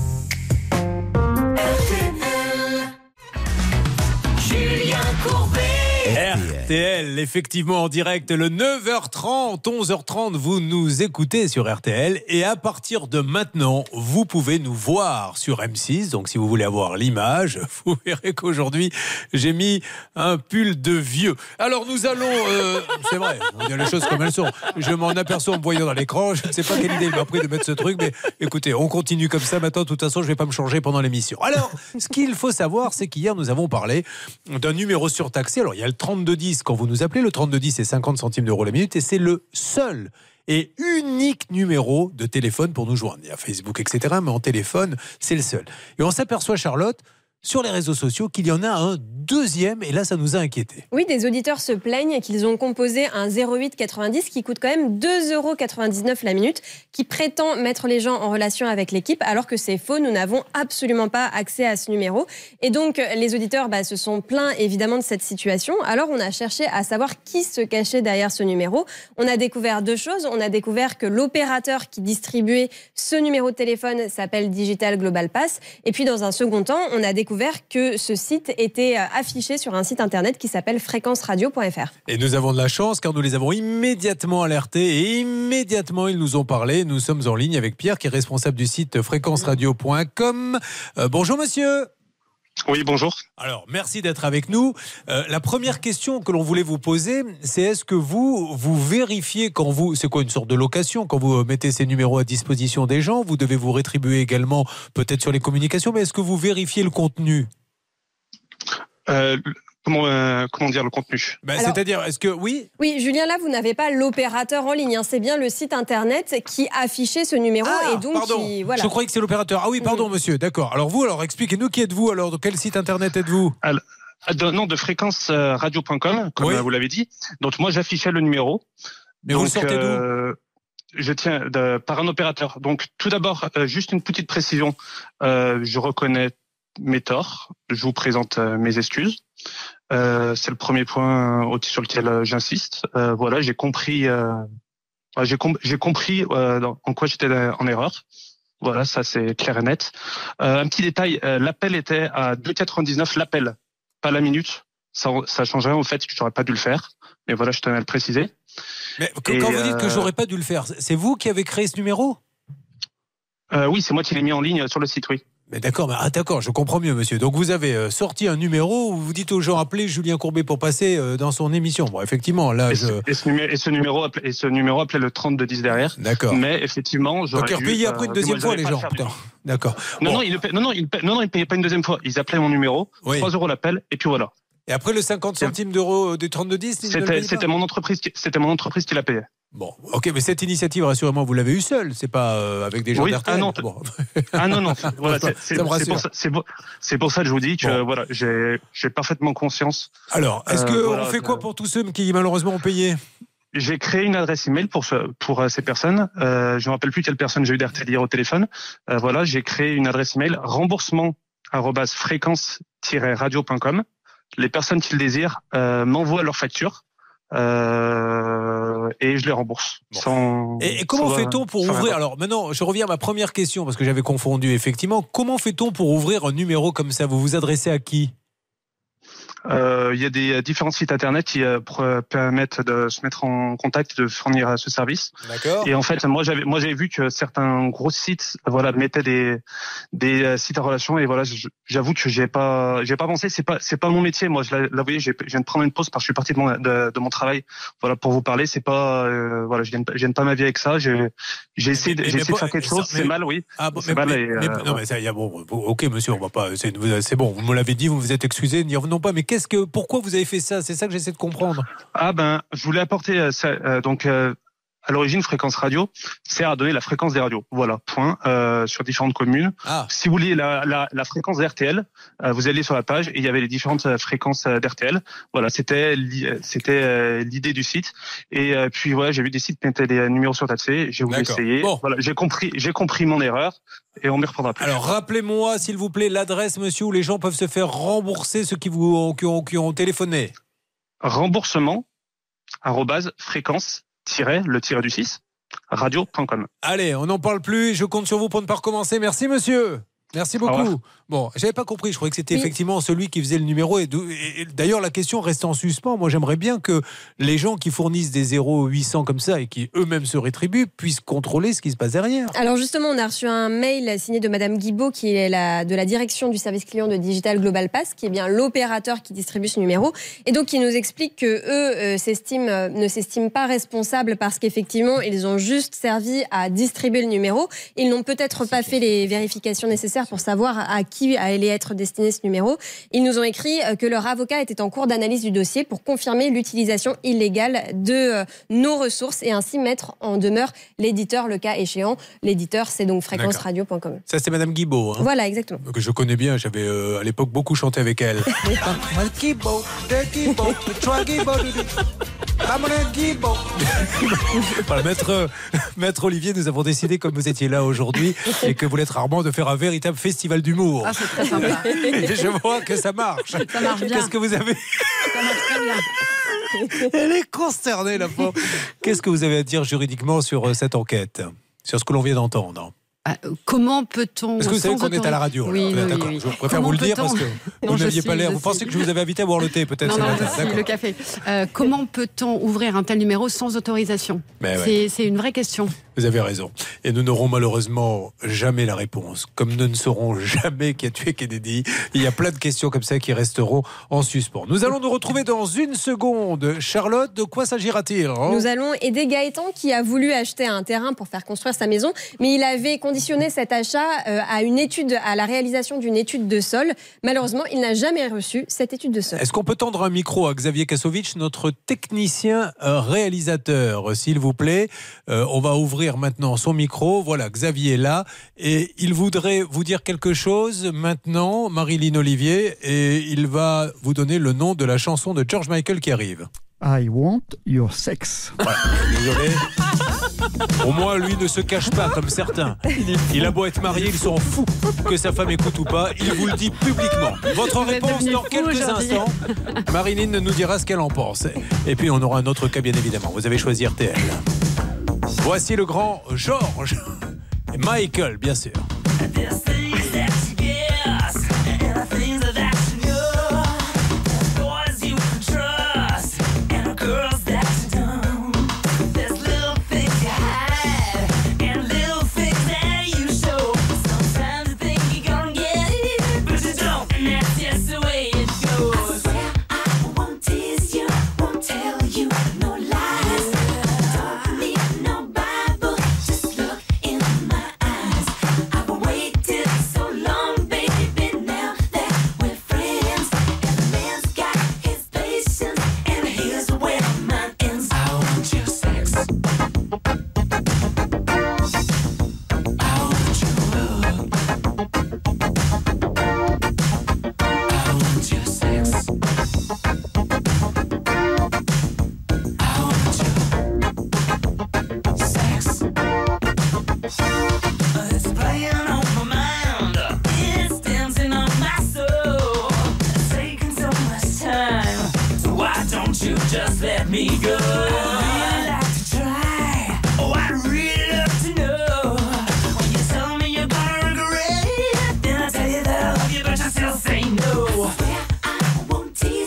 Julien Courbet. R T L, effectivement en direct, le neuf heures trente, onze heures trente, vous nous écoutez sur R T L et à partir de maintenant, vous pouvez nous voir sur M six. Donc si vous voulez avoir l'image, vous verrez qu'aujourd'hui, j'ai mis un pull de vieux. Alors nous allons, euh, c'est vrai, on dit les choses comme elles sont. Je m'en aperçois en me voyant dans l'écran, je ne sais pas quelle idée il m'a pris de mettre ce truc, mais écoutez, on continue comme ça maintenant. De toute façon, je ne vais pas me changer pendant l'émission. Alors, ce qu'il faut savoir, c'est qu'hier, nous avons parlé d'un numéro surtaxé. Alors, il y a le trente-deux dix quand vous nous appelez. Le trente-deux dix, c'est cinquante centimes d'euros la minute et c'est le seul et unique numéro de téléphone pour nous joindre. Il y a Facebook, et cetera, mais en téléphone, c'est le seul. Et on s'aperçoit, Charlotte, sur les réseaux sociaux, qu'il y en a un deuxième, et là, ça nous a inquiétés. Oui, des auditeurs se plaignent qu'ils ont composé un zéro huit quatre-vingt-dix qui coûte quand même deux euros quatre-vingt-dix-neuf la minute, qui prétend mettre les gens en relation avec l'équipe, alors que c'est faux, nous n'avons absolument pas accès à ce numéro. Et donc, les auditeurs bah, se sont plaints évidemment de cette situation. Alors, on a cherché à savoir qui se cachait derrière ce numéro. On a découvert deux choses. On a découvert que l'opérateur qui distribuait ce numéro de téléphone s'appelle Digital Global Pass. Et puis, dans un second temps, on a découvert que ce site était affiché sur un site internet qui s'appelle fréquence radio point f r. Et nous avons de la chance car nous les avons immédiatement alertés et immédiatement ils nous ont parlé. Nous sommes en ligne avec Pierre qui est responsable du site fréquence radio point com. Euh, bonjour monsieur. Oui, bonjour. Alors, merci d'être avec nous. Euh, la première question que l'on voulait vous poser, c'est est-ce que vous, vous vérifiez quand vous... C'est quoi une sorte de location? Quand vous mettez ces numéros à disposition des gens, vous devez vous rétribuer également peut-être sur les communications, mais est-ce que vous vérifiez le contenu? euh, Comment, euh, comment dire le contenu ben, Alors, c'est-à-dire, est-ce que... Oui Oui, Julien, là, vous n'avez pas l'opérateur en ligne. Hein. C'est bien le site internet qui affichait ce numéro. Ah, et donc pardon. qui, voilà. Je croyais que c'est l'opérateur. Ah oui, pardon, mmh. monsieur. D'accord. Alors vous, alors expliquez-nous qui êtes-vous alors? De quel site internet êtes-vous? alors, de, Non, de fréquence radio point com, comme oui. vous l'avez dit. Donc moi, j'affichais le numéro. Mais donc, vous le sortez euh, d'où? Je tiens de, par un opérateur. Donc tout d'abord, euh, juste une petite précision. Euh, je reconnais mes torts. Je vous présente euh, mes excuses. Euh, c'est le premier point euh, sur lequel euh, j'insiste. Euh, voilà, j'ai compris, euh, j'ai, com- j'ai compris euh, dans, en quoi j'étais en erreur. Voilà, ça c'est clair et net. Euh, un petit détail, euh, l'appel était à deux euros quatre-vingt-dix-neuf, l'appel, pas la minute. Ça, ça change rien au fait que j'aurais pas dû le faire. Mais voilà, je tenais à le préciser. Mais quand et, vous dites que j'aurais pas dû le faire, c'est vous qui avez créé ce numéro? euh, Oui, c'est moi qui l'ai mis en ligne sur le site, oui. Mais d'accord, mais, ah, d'accord, je comprends mieux, monsieur. Donc vous avez euh, sorti un numéro où vous dites aux gens appelez Julien Courbet pour passer euh, dans son émission. Bon, effectivement, là, et je. Ce, et, ce numéro, et ce numéro appelait, et ce numéro appelait le trente-deux dix derrière. D'accord. Mais effectivement, j'aurais donc ils repayaient après une deuxième fois les gens. Putain. D'accord. Non, bon. non, ils ne payaient, non, non, ils payaient, non, non, ils payaient pas une deuxième fois. Ils appelaient mon numéro, oui. trois euros l'appel, et puis voilà. Et après le cinquante centimes d'euros du trente-deux dix, c'était, c'était mon entreprise, qui, c'était mon entreprise qui l'a payé. Bon, ok, mais cette initiative, rassurez-moi, vous l'avez eue seule, c'est pas euh, avec des gens oui, d'R T L. Ah non, bon. ah non, non. Voilà, c'est, c'est, ça me c'est, pour ça, c'est, pour, c'est pour ça que je vous dis que bon. voilà, j'ai, j'ai parfaitement conscience. Alors, est-ce euh, qu'on voilà, fait quoi euh, pour tous ceux qui malheureusement ont payé? J'ai créé une adresse email pour ce, pour euh, ces personnes. Euh, je ne me rappelle plus quelle personne j'ai eu d'R T L hier au téléphone. Euh, voilà, j'ai créé une adresse email remboursement arobase fréquence radio point com. Les personnes qui le désirent euh, m'envoient leur facture euh, et je les rembourse. Bon. Sans, et, et comment sans, fait-on pour ouvrir? Alors maintenant, je reviens à ma première question parce que j'avais confondu effectivement. Comment fait-on pour ouvrir un numéro comme ça? Vous vous adressez à qui? Euh, il y a des différents sites internet qui euh, permettent de se mettre en contact, de fournir ce service. D'accord. Et en fait, moi j'avais moi j'avais vu que certains gros sites, voilà, mettaient des des euh, sites en relation. Et voilà, j'avoue que j'ai pas j'ai pas pensé. C'est pas c'est pas mon métier. Moi, je l'ai- là, vous voyez, j'ai- je viens de prendre une pause parce que je suis parti de mon de, de mon travail. Voilà, pour vous parler, c'est pas euh, voilà, je gagne pas- je gagne pas ma vie avec ça. J'ai j'ai essayé de, Mais- j'ai mais essayé de pas- faire quelque chose. mais- C'est mal, oui. Ah bon, c'est mais, mal. mais- et, euh, mais- non, mais ça, y a, bon, bon, ok, monsieur, on va pas. C'est vous- c'est bon, vous me l'avez dit, vous vous êtes excusé, n'y revenons pas. Mais qu'est-ce que, pourquoi vous avez fait ça? C'est ça que j'essaie de comprendre. Ah ben, je voulais apporter euh, ça, euh, donc euh, à l'origine, Fréquence Radio sert à donner la fréquence des radios. Voilà, point, euh, sur différentes communes. Ah. Si vous voulez la, la, la fréquence d'R T L, euh, vous allez sur la page et il y avait les différentes euh, fréquences euh, d'R T L. Voilà, c'était li- c'était euh, l'idée du site. Et euh, puis voilà, j'ai vu des sites qui mettaient des numéros sur taxés. J'ai voulu D'accord. essayer. Bon. Voilà, j'ai compris, j'ai compris mon erreur et on m'y reprendra plus. Alors, rappelez-moi, s'il vous plaît, l'adresse, monsieur, où les gens peuvent se faire rembourser ceux qui vous ont, qui ont, qui ont téléphoné. Remboursement arrobase fréquence tiret le tiret du six radio point com. Allez, on n'en parle plus. Je compte sur vous pour ne pas recommencer. Merci, monsieur. Merci Au revoir. beaucoup. Bon, j'avais pas compris. Je croyais que c'était Oui. effectivement celui qui faisait le numéro. Et d'où- et d'ailleurs, la question reste en suspens. Moi, j'aimerais bien que les gens qui fournissent des zéro huit cents comme ça et qui eux-mêmes se rétribuent puissent contrôler ce qui se passe derrière. Alors justement, on a reçu un mail signé de Madame Guibaud, qui est la, de la direction du service client de Digital Global Pass, qui est bien l'opérateur qui distribue ce numéro, et donc qui nous explique que eux euh, s'estiment, euh, ne s'estiment pas responsables parce qu'effectivement, ils ont juste servi à distribuer le numéro. Ils n'ont peut-être pas fait les vérifications nécessaires pour savoir à qui allait être destiné ce numéro. Ils nous ont écrit euh, que leur avocat était en cours d'analyse du dossier pour confirmer l'utilisation illégale de euh, nos ressources et ainsi mettre en demeure l'éditeur le cas échéant. L'éditeur, c'est donc fréquence radio point com. Ça, c'est Madame Guibaud. Hein, Voilà, exactement. que je connais bien. J'avais euh, à l'époque beaucoup chanté avec elle. Voilà, maître, maître Olivier, nous avons décidé, comme vous étiez là aujourd'hui et que vous l'êtes rarement, de faire un véritable festival d'humour. Ah, c'est très sympa. Et je vois que ça marche. Ça marche bien. Qu'est-ce que vous avez Ça marche très bien. Elle est consternée, la pauvre. Qu'est-ce que vous avez à dire juridiquement sur euh, cette enquête, sur ce que l'on vient d'entendre? Ah, euh, comment peut-on... Parce que vous savez sans qu'on est à la radio. autori- Oui, là. oui, D'accord. oui. Je préfère Comment vous le dire peut-on- parce que Non, vous je n'aviez sais, pas l'air. je Vous pensez sais. que je vous avais invité à boire le thé, peut-être Non, ce non, matin. aussi, D'accord. le café. Euh, comment peut-on ouvrir un tel numéro sans autorisation? Mais ouais. C'est c'est une vraie question. Vous avez raison. Et nous n'aurons malheureusement jamais la réponse. Comme nous ne saurons jamais qui a tué Kennedy. Il y a plein de questions comme ça qui resteront en suspens. Nous allons nous retrouver dans une seconde. Charlotte, de quoi s'agira-t-il, hein? Nous allons aider Gaëtan qui a voulu acheter un terrain pour faire construire sa maison, mais il avait conditionné cet achat euh, à une étude, à la réalisation d'une étude de sol. Malheureusement, il n'a jamais reçu cette étude de sol. Est-ce qu'on peut tendre un micro à Xavier Kasovic, notre technicien euh, réalisateur, euh, s'il vous plaît? Euh, On va ouvrir maintenant son micro. Voilà, Xavier est là et il voudrait vous dire quelque chose maintenant, Marilyn Olivier, et il va vous donner le nom de la chanson de George Michael qui arrive. I want your sex. Voilà, désolé. Au moins, lui ne se cache pas comme certains. Il a beau être marié, il s'en fout que sa femme écoute ou pas. Il vous le dit publiquement. Votre Vous êtes réponse devenu dans fou quelques aujourd'hui. instants. Marilyn nous dira ce qu'elle en pense. Et puis, on aura un autre cas, bien évidemment. Vous avez choisi R T L. Voici le grand George et Michael, bien sûr. Just let me go. I'd like to try. Oh, I'd really love to know. When you tell me you're gonna regret it, then I tell you that I love you, but you still say no. I won't tease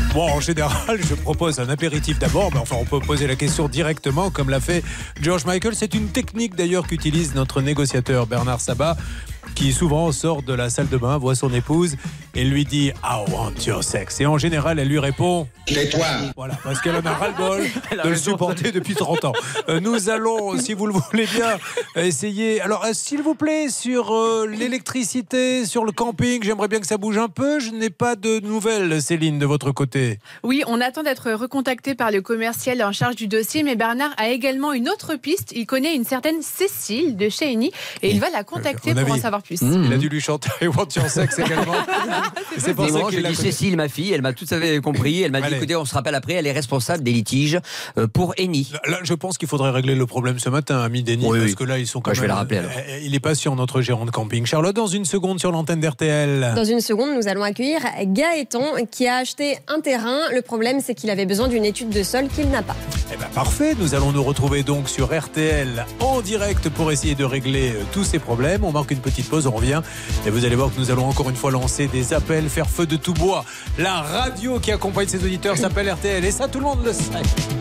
Bon, en général, je propose un apéritif d'abord, mais enfin, on peut poser la question directement, comme l'a fait George Michael. C'est une technique d'ailleurs qu'utilise notre négociateur Bernard Sabat, qui souvent sort de la salle de bain, voit son épouse et lui dit « I want your sex ». Et en général, elle lui répond « Tais-toi ». Voilà, parce qu'elle en a ras-le-bol de le supporter depuis trente ans. Euh, nous allons, si vous le voulez bien, essayer. Alors, euh, s'il vous plaît, sur euh, l'électricité, sur le camping, j'aimerais bien que ça bouge un peu. Je n'ai pas de nouvelles, Céline, de votre côté. Oui, on attend d'être recontacté par le commercial en charge du dossier, mais Bernard a également une autre piste. Il connaît une certaine Cécile de chez Eni et il va la contacter pour en savoir plus. Mmh. Il a dû lui chanter I want your sex également. C'est pour ça qu'il a dit Cécile, ma fille, elle m'a tout à fait compris. Elle m'a dit Allez. écoutez, on se rappelle après, elle est responsable des litiges pour Eni. Là, je pense qu'il faudrait régler le problème ce matin, ami Denis, Oui, parce oui. que là, ils sont quand Bah, même. je vais la rappeler, alors. Il est patient, notre gérant de camping. Charlotte, dans une seconde sur l'antenne d'R T L. Dans une seconde, nous allons accueillir Gaëtan qui a acheté un terrain. Le problème, c'est qu'il avait besoin d'une étude de sol qu'il n'a pas. Eh ben parfait, nous allons nous retrouver donc sur R T L en direct pour essayer de régler euh, tous ces problèmes. On marque une petite pause, on revient et vous allez voir que nous allons encore une fois lancer des appels, faire feu de tout bois. La radio qui accompagne ses auditeurs s'appelle R T L et ça tout le monde le sait.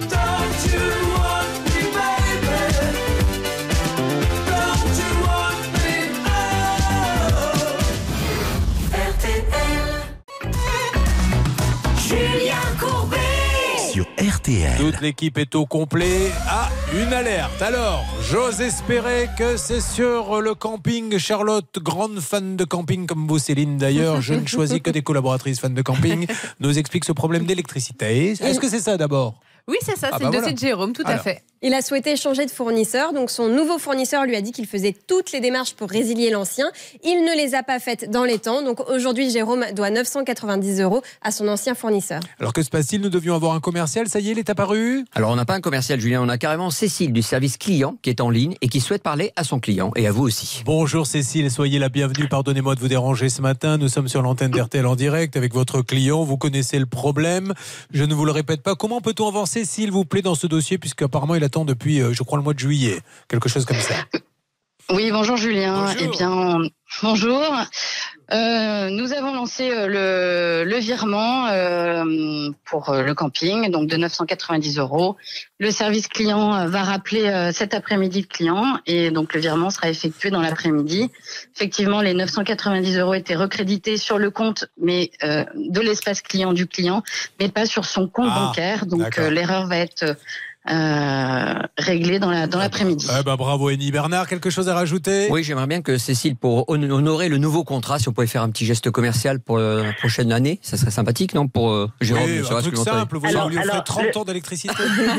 Julien Courbet Sur R T L. Toute l'équipe est au complet. Ah, une alerte. Alors, j'ose espérer que c'est sur le camping. Charlotte, grande fan de camping comme vous, Céline d'ailleurs. Je ne choisis que des collaboratrices fans de camping. Nous explique ce problème d'électricité. Est-ce que c'est ça d'abord ? Oui, c'est ça, Ah c'est bah le dossier voilà. de Jérôme, tout Alors. à fait. Il a souhaité changer de fournisseur, donc son nouveau fournisseur lui a dit qu'il faisait toutes les démarches pour résilier l'ancien. Il ne les a pas faites dans les temps, donc aujourd'hui Jérôme doit neuf cent quatre-vingt-dix euros à son ancien fournisseur. Alors que se passe-t-il ? Nous devions avoir un commercial. Ça y est, il est apparu ? Alors on n'a pas un commercial, Julien, on a carrément Cécile du service client qui est en ligne et qui souhaite parler à son client et à vous aussi. Bonjour Cécile, soyez la bienvenue. Pardonnez-moi de vous déranger ce matin. Nous sommes sur l'antenne d'R T L en direct avec votre client. Vous connaissez le problème. Je ne vous le répète pas. Comment peut-on avancer, s'il vous plaît, dans ce dossier, puisqu'apparemment il attend depuis, euh, je crois, le mois de juillet. Quelque chose comme ça. Oui, bonjour Julien. Bonjour. Eh bien, bonjour. Euh, nous avons lancé euh, le, le virement euh, pour euh, le camping, donc de neuf cent quatre-vingt-dix euros. Le service client euh, va rappeler euh, cet après-midi le client et donc le virement sera effectué dans l'après-midi. Effectivement, les neuf cent quatre-vingt-dix euros étaient recrédités sur le compte mais euh, de l'espace client du client, mais pas sur son compte Ah, bancaire. Donc d'accord. euh, l'erreur va être euh, réglée dans la dans l'après-midi. Eh ben, bravo Eni. Bernard, quelque chose à rajouter ? Oui, j'aimerais bien que Cécile, pour hon- honorer le nouveau contrat, si on pouvait faire un petit geste commercial pour euh, la prochaine année, ça serait sympathique, non, pour euh, Jérôme Oui, ne un serait-ce truc que l'entrée. simple, vous Alors, lui offrez alors, trente le- ans d'électricité.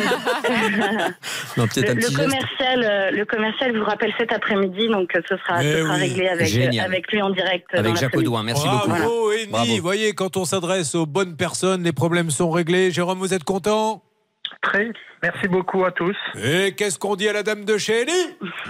Non, peut-être Le, un le petit geste. commercial, euh, le commercial vous rappelle cet après-midi, donc euh, ce sera, Eh ce sera oui. réglé avec, Génial. euh, avec lui en direct. euh, Avec dans Jacques l'après-midi. Audouin, merci Bravo beaucoup. Eni. Bravo. Vous voyez, quand on s'adresse aux bonnes personnes, les problèmes sont réglés. Jérôme, vous êtes content ? Très. Merci beaucoup à tous. Et qu'est-ce qu'on dit à la dame de chez Eni ?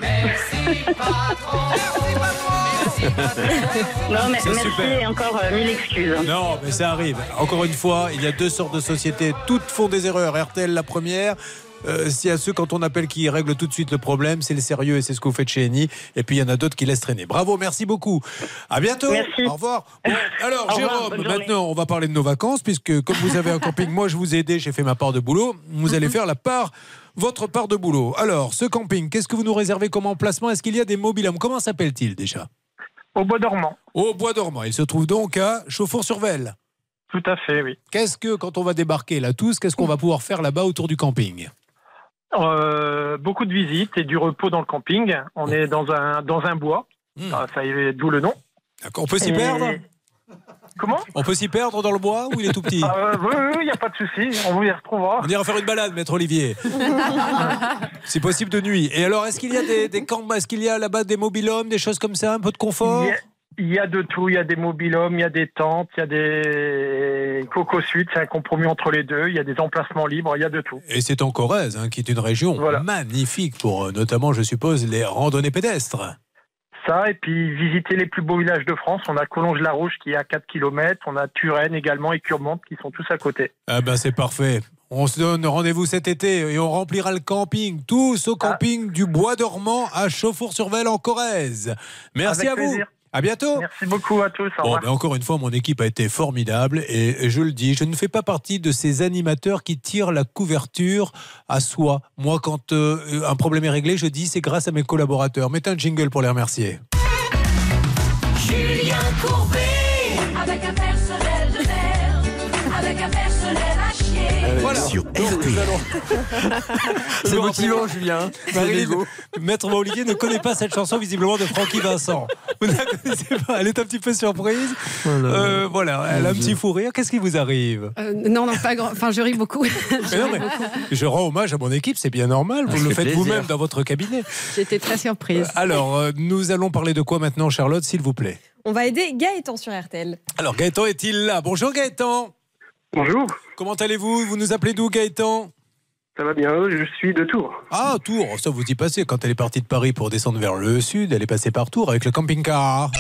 Non, mais C'est merci super. et encore euh, mille excuses. Non, mais ça arrive. Encore une fois, il y a deux sortes de sociétés. Toutes font des erreurs. R T L, la première. Euh, S'il y a ceux, quand on appelle, qui règlent tout de suite le problème, c'est le sérieux et c'est ce que vous faites chez Eni. Et puis, il y en a d'autres qui laissent traîner. Bravo, merci beaucoup. À bientôt. Merci. Au revoir. Bon, alors, Au revoir, Jérôme, bonne journée. maintenant, on va parler de nos vacances, puisque comme vous avez un camping, moi, je vous ai aidé, j'ai fait ma part de boulot. Vous allez faire la part, votre part de boulot. Alors, ce camping, qu'est-ce que vous nous réservez comme emplacement ? Est-ce qu'il y a des mobil-homes ? Comment s'appelle-t-il déjà ? Au Bois dormant. Au Bois dormant. Il se trouve donc à Chauffour-sur-Vesle. Tout à fait, oui. Qu'est-ce que, quand on va débarquer là tous, qu'est-ce qu'on va pouvoir faire là-bas autour du camping ? Euh, beaucoup de visites et du repos dans le camping. On est dans un, dans un bois. Hmm. Ah, ça y est, d'où le nom. D'accord, on peut s'y Et- perdre ? Comment On peut s'y perdre dans le bois ou il est tout petit ? euh, Oui, il n'y a pas de souci. On vous y retrouvera. On ira faire une balade, maître Olivier. C'est possible de nuit. Et alors, est-ce qu'il y a des, des camps, est-ce qu'il y a là-bas des mobil-homes, des choses comme ça, un peu de confort ? Il y a- Il y a de tout, il y a des mobil-homes, il y a des tentes, il y a des Coco Suite, c'est un compromis entre les deux, il y a des emplacements libres, il y a de tout. Et c'est en Corrèze, hein, qui est une région Voilà. magnifique pour, euh, notamment, je suppose, les randonnées pédestres. Ça, et puis visiter les plus beaux villages de France, on a Collonges-la-Rouge qui est à quatre kilomètres, on a Turenne également et Curmonte qui sont tous à côté. Ah ben c'est parfait. On se donne rendez-vous cet été et on remplira le camping, tous au camping du Bois dormant à Chauffour-sur-Vesle en Corrèze. Merci Avec à vous. plaisir. À bientôt. Merci beaucoup à tous. Au Bon, revoir. ben encore une fois, mon équipe a été formidable et je le dis, je ne fais pas partie de ces animateurs qui tirent la couverture à soi. Moi, quand euh, un problème est réglé, je dis c'est grâce à mes collaborateurs. Mettez un jingle pour les remercier. Julien Courbet, avec un personnel de merde, avec un personnel à chier. Voilà. Sur Donc, nous allons- C'est motivant, Julien. Marilyn, Maître Olivier ne connaît pas cette chanson visiblement de Francky Vincent. Vous ne la connaissez pas. Elle est un petit peu surprise. Euh, voilà, elle a un petit fou rire. Qu'est-ce qui vous arrive? Euh, non, non, pas grand. Enfin, je ris beaucoup. Mais non, mais je rends hommage à mon équipe, c'est bien normal. Vous Ça le fait faites plaisir. vous-même dans votre cabinet. J'étais très surprise. Alors, euh, nous allons parler de quoi maintenant, Charlotte, s'il vous plaît? On va aider Gaëtan sur R T L. Alors, Gaëtan est-il là? Bonjour Gaëtan. Bonjour. Comment allez-vous? Vous nous appelez d'où, Gaëtan? Ça va bien, je suis de Tours. Ah, Tours, ça vous y passez. Quand elle est partie de Paris pour descendre vers le sud, elle est passée par Tours avec le camping-car.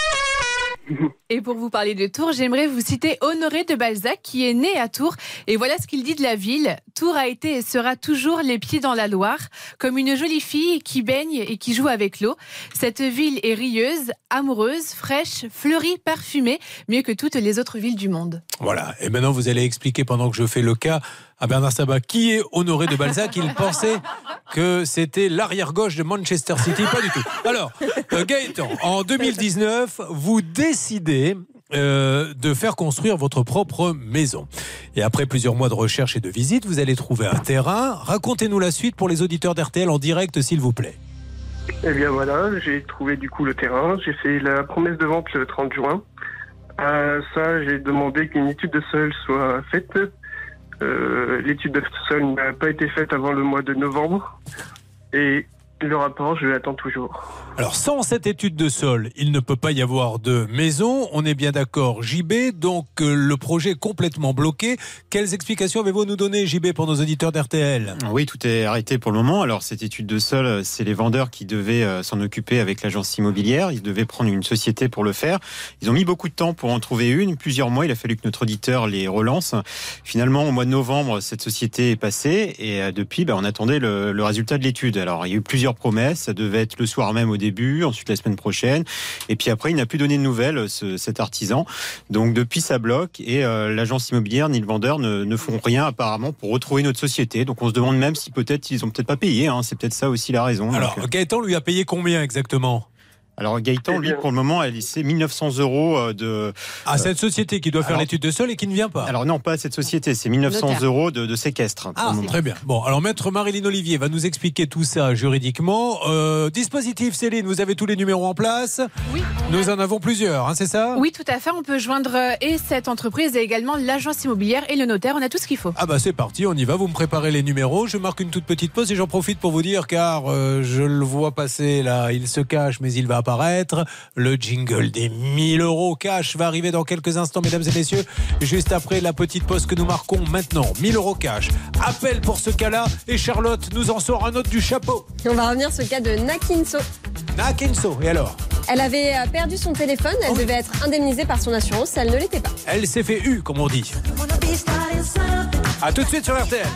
Et pour vous parler de Tours, j'aimerais vous citer Honoré de Balzac, qui est né à Tours. Et voilà ce qu'il dit de la ville. Tours a été et sera toujours les pieds dans la Loire, comme une jolie fille qui baigne et qui joue avec l'eau. Cette ville est rieuse, amoureuse, fraîche, fleurie, parfumée, mieux que toutes les autres villes du monde. Voilà, et maintenant vous allez expliquer pendant que je fais le cas à Bernard Sabat qui est Honoré de Balzac. Il pensait que c'était l'arrière-gauche de Manchester City, pas du tout. Alors, euh, Gaëtan, en deux mille dix-neuf, vous décidez euh, de faire construire votre propre maison. Et après plusieurs mois de recherche et de visite, vous allez trouver un terrain. Racontez-nous la suite pour les auditeurs d'R T L en direct, s'il vous plaît. Eh bien voilà, j'ai trouvé du coup le terrain. J'ai fait la promesse de vente le trente juin. À ça, j'ai demandé qu'une étude de sol soit faite. Euh, l'étude de sol n'a pas été faite avant le mois de novembre. Et le rapport, je l'attends toujours. Alors, sans cette étude de sol, il ne peut pas y avoir de maison. On est bien d'accord, J B. Donc, euh, le projet est complètement bloqué. Quelles explications avez-vous à nous donner, J B, pour nos auditeurs d'R T L? Oui, tout est arrêté pour le moment. Alors, cette étude de sol, c'est les vendeurs qui devaient euh, s'en occuper avec l'agence immobilière. Ils devaient prendre une société pour le faire. Ils ont mis beaucoup de temps pour en trouver une. Plusieurs mois, il a fallu que notre auditeur les relance. Finalement, au mois de novembre, cette société est passée. Et euh, depuis, bah, on attendait le, le résultat de l'étude. Alors, il y a eu plusieurs promesses. Ça devait être le soir même au début, ensuite la semaine prochaine. Et puis après, il n'a plus donné de nouvelles, ce, cet artisan. Donc, depuis, ça bloque. Et euh, l'agence immobilière ni le vendeur ne, ne font rien apparemment pour retrouver notre société. Donc, on se demande même si peut-être ils ont peut-être pas payé. Hein. C'est peut-être ça aussi la raison. Alors, Donc, Gaëtan lui a payé combien exactement? Alors Gaëtan, lui, pour le moment, a laissé mille neuf cents euros de... À cette société qui doit faire alors, l'étude de sol et qui ne vient pas. Alors non, pas à cette société, c'est mille neuf cents euros de, de séquestre. Ah, très bien. Bon, alors maître Marilyn Olivier va nous expliquer tout ça juridiquement. Euh, dispositif, Céline, vous avez tous les numéros en place? Oui. Nous en avons plusieurs, hein, c'est ça? Oui, tout à fait. On peut joindre euh, et cette entreprise et également l'agence immobilière et le notaire. On a tout ce qu'il faut. Ah bah c'est parti, on y va. Vous me préparez les numéros. Je marque une toute petite pause et j'en profite pour vous dire, car euh, je le vois passer là, il se cache mais il va apparaître. Le jingle des mille euros cash va arriver dans quelques instants, mesdames et messieurs, juste après la petite pause que nous marquons maintenant. mille euros cash. Appel pour ce cas-là et Charlotte nous en sort un autre du chapeau. On va revenir sur le cas de Nakinso. Nakinso, et alors? Elle avait perdu son téléphone, elle devait être indemnisée par son assurance, elle ne l'était pas. Elle s'est fait U, comme on dit. A tout de suite sur R T L.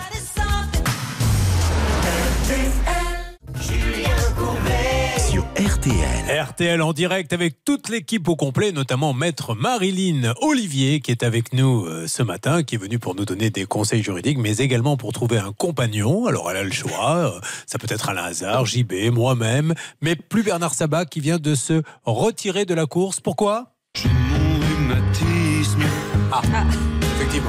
Sur R T L. R T L en direct avec toute l'équipe au complet, notamment maître Marilyn Olivier qui est avec nous euh, ce matin, qui est venue pour nous donner des conseils juridiques, mais également pour trouver un compagnon. Alors elle a le choix, euh, ça peut être Alain Hazard, J B, moi-même, mais plus Bernard Sabat qui vient de se retirer de la course. Pourquoi? Ah, effectivement.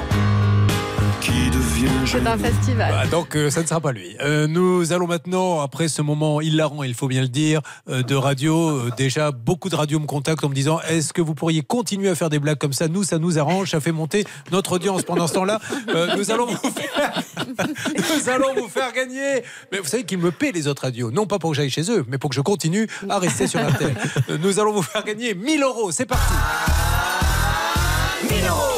C'est un festival. Bah, donc euh, ça ne sera pas lui. Euh, nous allons maintenant, après ce moment hilarant, il faut bien le dire, euh, de radio, euh, déjà beaucoup de radios me contactent en me disant est-ce que vous pourriez continuer à faire des blagues comme ça? Nous, ça nous arrange, ça fait monter notre audience pendant ce temps-là. Euh, nous, allons vous faire... nous allons vous faire gagner. Mais vous savez qu'ils me paient les autres radios, non pas pour que j'aille chez eux, mais pour que je continue à rester sur R T L. Euh, nous allons vous faire gagner mille euros. C'est parti. mille euros. Eh oui,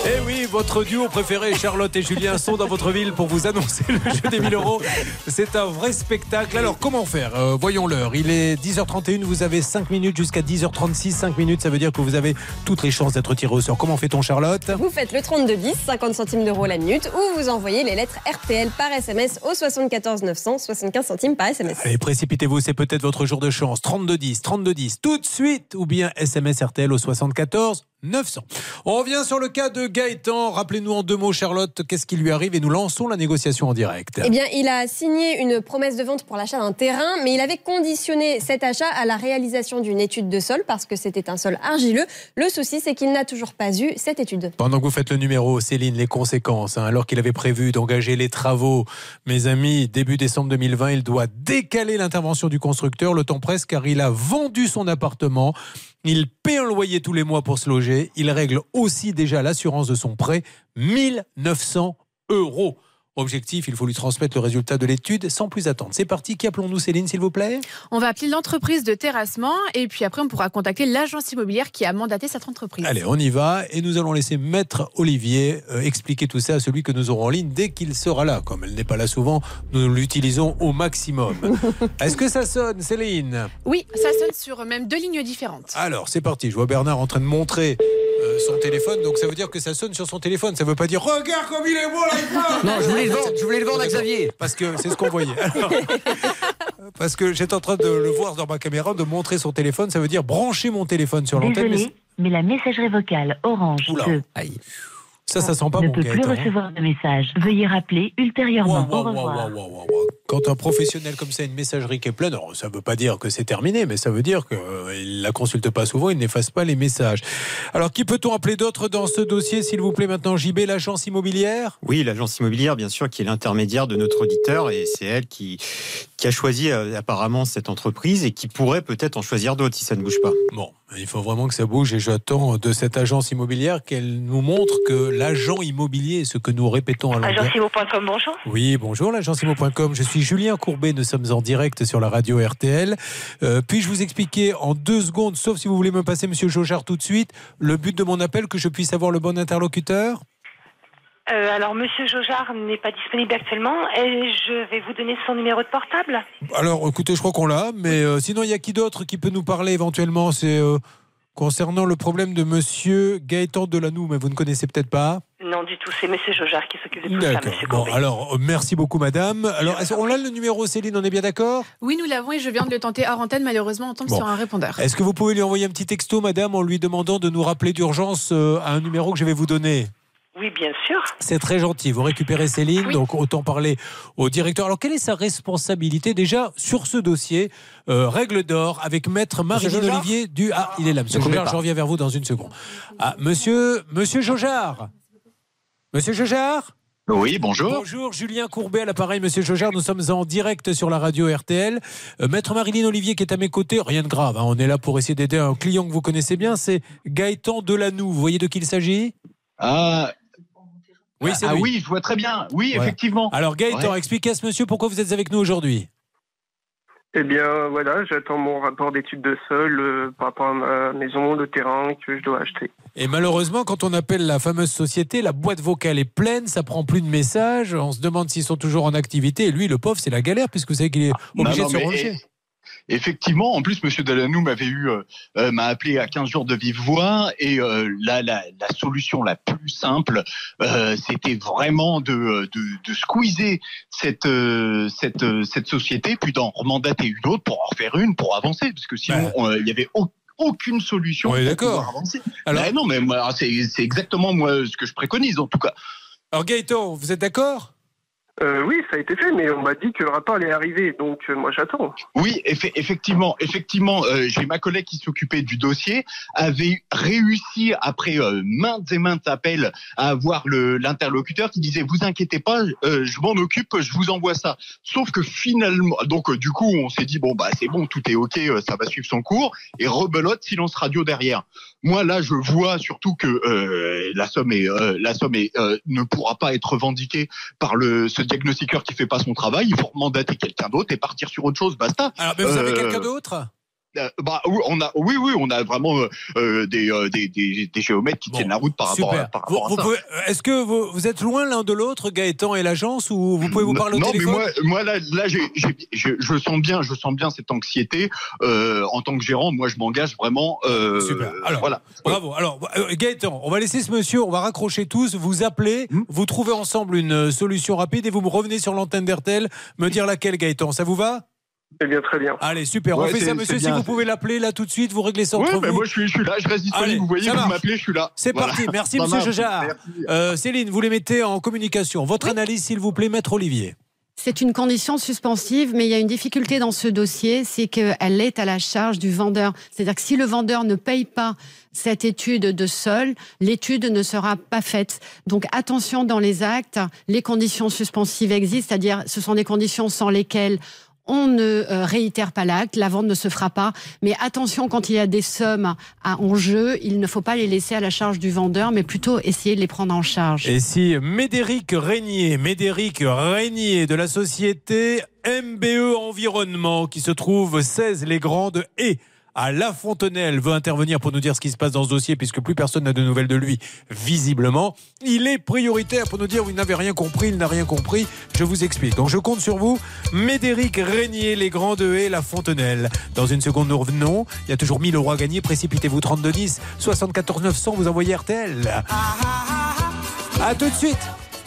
votre duo préféré, Charlotte et Julien, sont dans votre ville pour vous annoncer le jeu des mille euros. C'est un vrai spectacle. Alors, comment faire ? euh, Voyons l'heure. Il est dix heures trente et une, vous avez cinq minutes jusqu'à dix heures trente-six. cinq minutes, ça veut dire que vous avez toutes les chances d'être tiré au sort. Comment fait-on, Charlotte ? Vous faites le trente-deux dix, cinquante centimes d'euros la minute, ou vous envoyez les lettres R T L par S M S au soixante-quatorze neuf cents, soixante-quinze centimes par S M S. Allez, précipitez-vous, c'est peut-être votre jour de chance. trente-deux dix, trente-deux dix, tout de suite, ou bien S M S R T L au soixante-quatorze neuf cents. On revient sur le cas de Gaëtan. Rappelez-nous en deux mots, Charlotte, qu'est-ce qui lui arrive et nous lançons la négociation en direct. Eh bien, il a signé une promesse de vente pour l'achat d'un terrain, mais il avait conditionné cet achat à la réalisation d'une étude de sol parce que c'était un sol argileux. Le souci, c'est qu'il n'a toujours pas eu cette étude. Pendant que vous faites le numéro, Céline, les conséquences, hein, alors qu'il avait prévu d'engager les travaux, mes amis, début décembre deux mille vingt, il doit décaler l'intervention du constructeur, le temps presse, car il a vendu son appartement. Il paie un loyer tous les mois pour se loger. Il règle aussi déjà l'assurance de son prêt, mille neuf cents euros. Objectif, il faut lui transmettre le résultat de l'étude sans plus attendre. C'est parti, qui appelons-nous, Céline, s'il vous plaît ? On va appeler l'entreprise de terrassement et puis après on pourra contacter l'agence immobilière qui a mandaté cette entreprise. Allez, on y va et nous allons laisser Maître Olivier euh, expliquer tout ça à celui que nous aurons en ligne dès qu'il sera là. Comme elle n'est pas là souvent, nous l'utilisons au maximum. Est-ce que ça sonne, Céline ? Oui, ça sonne sur même deux lignes différentes. Alors, c'est parti. Je vois Bernard en train de montrer euh, son téléphone, donc ça veut dire que ça sonne sur son téléphone. Ça veut pas dire « Regarde comme il est beau, là !» Non, je voulais le vendre, je voulais le vendre à Xavier. Parce que c'est ce qu'on voyait. Alors, parce que j'étais en train de le voir dans ma caméra, de montrer son téléphone. Ça veut dire brancher mon téléphone sur l'antenne. Désolé, mais... mais la messagerie vocale Orange de... Aïe. Ça, ça sent pas ne bon, peut Gaëtan, plus hein. recevoir de message. Veuillez rappeler ultérieurement. Wow, wow, Au revoir. wow, wow, wow, wow. Quand un professionnel comme ça a une messagerie qui est pleine, alors ça ne veut pas dire que c'est terminé, mais ça veut dire qu'il ne la consulte pas souvent, il n'efface pas les messages. Alors, qui peut-on appeler d'autre dans ce dossier, s'il vous plaît, maintenant, J B, l'agence immobilière ? Oui, l'agence immobilière, bien sûr, qui est l'intermédiaire de notre auditeur, et c'est elle qui, qui a choisi euh, apparemment cette entreprise et qui pourrait peut-être en choisir d'autres si ça ne bouge pas. Bon, il faut vraiment que ça bouge et j'attends de cette agence immobilière qu'elle nous montre que l'agent immobilier est ce que nous répétons à longueur. agence immo point com, bonjour. Oui, bonjour, l'agence immo point com. Je suis Julien Courbet, nous sommes en direct sur la radio R T L. Euh, puis-je vous expliquer en deux secondes, sauf si vous voulez me passer Monsieur Jojard tout de suite, le but de mon appel, que je puisse avoir le bon interlocuteur ? Euh, alors, Monsieur Jojard n'est pas disponible actuellement et je vais vous donner son numéro de portable. Alors, écoutez, je crois qu'on l'a, mais euh, sinon, il y a qui d'autre qui peut nous parler éventuellement ? C'est euh, concernant le problème de Monsieur Gaëtan Delanoux, mais vous ne connaissez peut-être pas ? Non, du tout, c'est Monsieur Jojard qui s'occupe de tout ça, D'accord. Monsieur Bon, Courbet. alors, euh, merci beaucoup, madame. Alors, est-ce- on a le numéro, Céline, on est bien d'accord ? Oui, nous l'avons et je viens de le tenter hors antenne. Malheureusement, on tombe Bon. sur un répondeur. Est-ce que vous pouvez lui envoyer un petit texto, madame, en lui demandant de nous rappeler d'urgence euh, à un numéro que je vais vous donner ? Oui, bien sûr. C'est très gentil. Vous récupérez Céline, donc autant parler au directeur. Alors, quelle est sa responsabilité déjà sur ce dossier ? euh, Règle d'or avec maître Marie-Line Jojard Olivier du... Ah, il est là, monsieur Ne coupez Jojard, pas. je reviens vers vous dans une seconde. Ah, monsieur, monsieur Jojard Monsieur Jojard Oui, bonjour. Bonjour, Julien Courbet à l'appareil, monsieur Jojard. Nous sommes en direct sur la radio R T L. Euh, Maître Marie-Line Olivier qui est à mes côtés, rien de grave, hein, on est là pour essayer d'aider un client que vous connaissez bien, c'est Gaëtan Delanoux. Vous voyez de qui il s'agit ? Ah, Oui, c'est ah lui. oui, je vois très bien. Oui, Voilà. effectivement. Alors Gaëtan, Ouais. expliquez à ce monsieur pourquoi vous êtes avec nous aujourd'hui. Eh bien, voilà, j'attends mon rapport d'étude de sol euh, par rapport à ma maison, le terrain que je dois acheter. Et malheureusement, quand on appelle la fameuse société, la boîte vocale est pleine, ça prend plus de messages, on se demande s'ils sont toujours en activité. Et lui, le pauvre, c'est la galère, puisque vous savez qu'il est obligé Non, non, de se mais, ranger. eh, Effectivement, en plus, Monsieur Delanoux m'avait eu, euh, euh, m'a appelé à quinze jours de vive voix, et euh, la, la, la solution la plus simple, euh, c'était vraiment de, de, de squeezer cette, euh, cette, euh, cette société, puis d'en remandater une autre pour en refaire une, pour avancer, parce que sinon, euh, il y avait aucun aucune solution Oui, pour d'accord. pouvoir avancer. Alors- Ben non, mais moi, c'est c'est exactement moi ce que je préconise en tout cas. Alors Gaëtan, vous êtes d'accord ? Euh, oui, ça a été fait, mais on m'a dit que le rapport allait arriver, donc euh, moi j'attends. Oui, effe- effectivement, effectivement, euh, j'ai ma collègue qui s'occupait du dossier, avait réussi après euh, maintes et maintes appels à avoir le l'interlocuteur qui disait vous inquiétez pas, euh, je m'en occupe, je vous envoie ça. Sauf que finalement, donc euh, du coup on s'est dit bon bah c'est bon, tout est ok, euh, ça va suivre son cours et rebelote, silence radio derrière. Moi là je vois surtout que euh, la somme est euh, la somme est, euh, ne pourra pas être revendiquée par le ce diagnostiqueur qui fait pas son travail. Il faut remandater quelqu'un d'autre et partir sur autre chose, basta. Alors, mais vous avez Euh, quelqu'un d'autre ? Euh, bah, on a, oui, oui, on a vraiment euh, des, euh, des, des, des géomètres qui bon, tiennent la route par super. rapport à, par vous, rapport vous à ça. Pouvez, est-ce que vous, vous êtes loin l'un de l'autre, Gaëtan et l'agence, ou vous pouvez vous parler non, au téléphone? Non, mais moi, moi là, là j'ai, j'ai, je, je sens bien, je sens bien cette anxiété. Euh, en tant que gérant, moi, je m'engage vraiment. Euh, super. Alors, voilà. Bravo. Alors, euh, Gaëtan, on va laisser ce monsieur, on va raccrocher tous, vous appelez, mmh. vous trouvez ensemble une solution rapide et vous me revenez sur l'antenne d'RTL, me dire laquelle, Gaëtan. Ça vous va? Eh bien, très bien. Allez, super. Ouais, on fait ça, monsieur. Si vous pouvez l'appeler là tout de suite, vous réglez ça entre ouais, vous. Mais moi, je suis, je suis là, je reste disponible. Allez, vous voyez, vous m'appelez, je suis là. C'est voilà. parti. Merci, ça monsieur marche. Jojard. Euh, Céline, vous les mettez en communication. Votre oui. analyse, s'il vous plaît, maître Olivier. C'est une condition suspensive, mais il y a une difficulté dans ce dossier, c'est qu'elle est à la charge du vendeur. C'est-à-dire que si le vendeur ne paye pas cette étude de sol, l'étude ne sera pas faite. Donc attention dans les actes, les conditions suspensives existent, c'est-à-dire ce sont des conditions sans lesquelles on ne réitère pas l'acte, la vente ne se fera pas. Mais attention, quand il y a des sommes à en jeu, il ne faut pas les laisser à la charge du vendeur, mais plutôt essayer de les prendre en charge. Et si Médéric Régnier, Médéric Régnier de la société M B E Environnement, qui se trouve seize Les Grandes et à La Fontenelle, veut intervenir pour nous dire ce qui se passe dans ce dossier, puisque plus personne n'a de nouvelles de lui, visiblement. Il est prioritaire pour nous dire, vous n'avez rien compris, il n'a rien compris. Je vous explique. Donc je compte sur vous. Médéric Régnier, Les Grandes et La Fontenelle. Dans une seconde, nous revenons. Il y a toujours mille euros à gagner. Précipitez-vous, trente-deux dix, soixante-quatorze neuf cents, vous envoyez R T L. À tout de suite.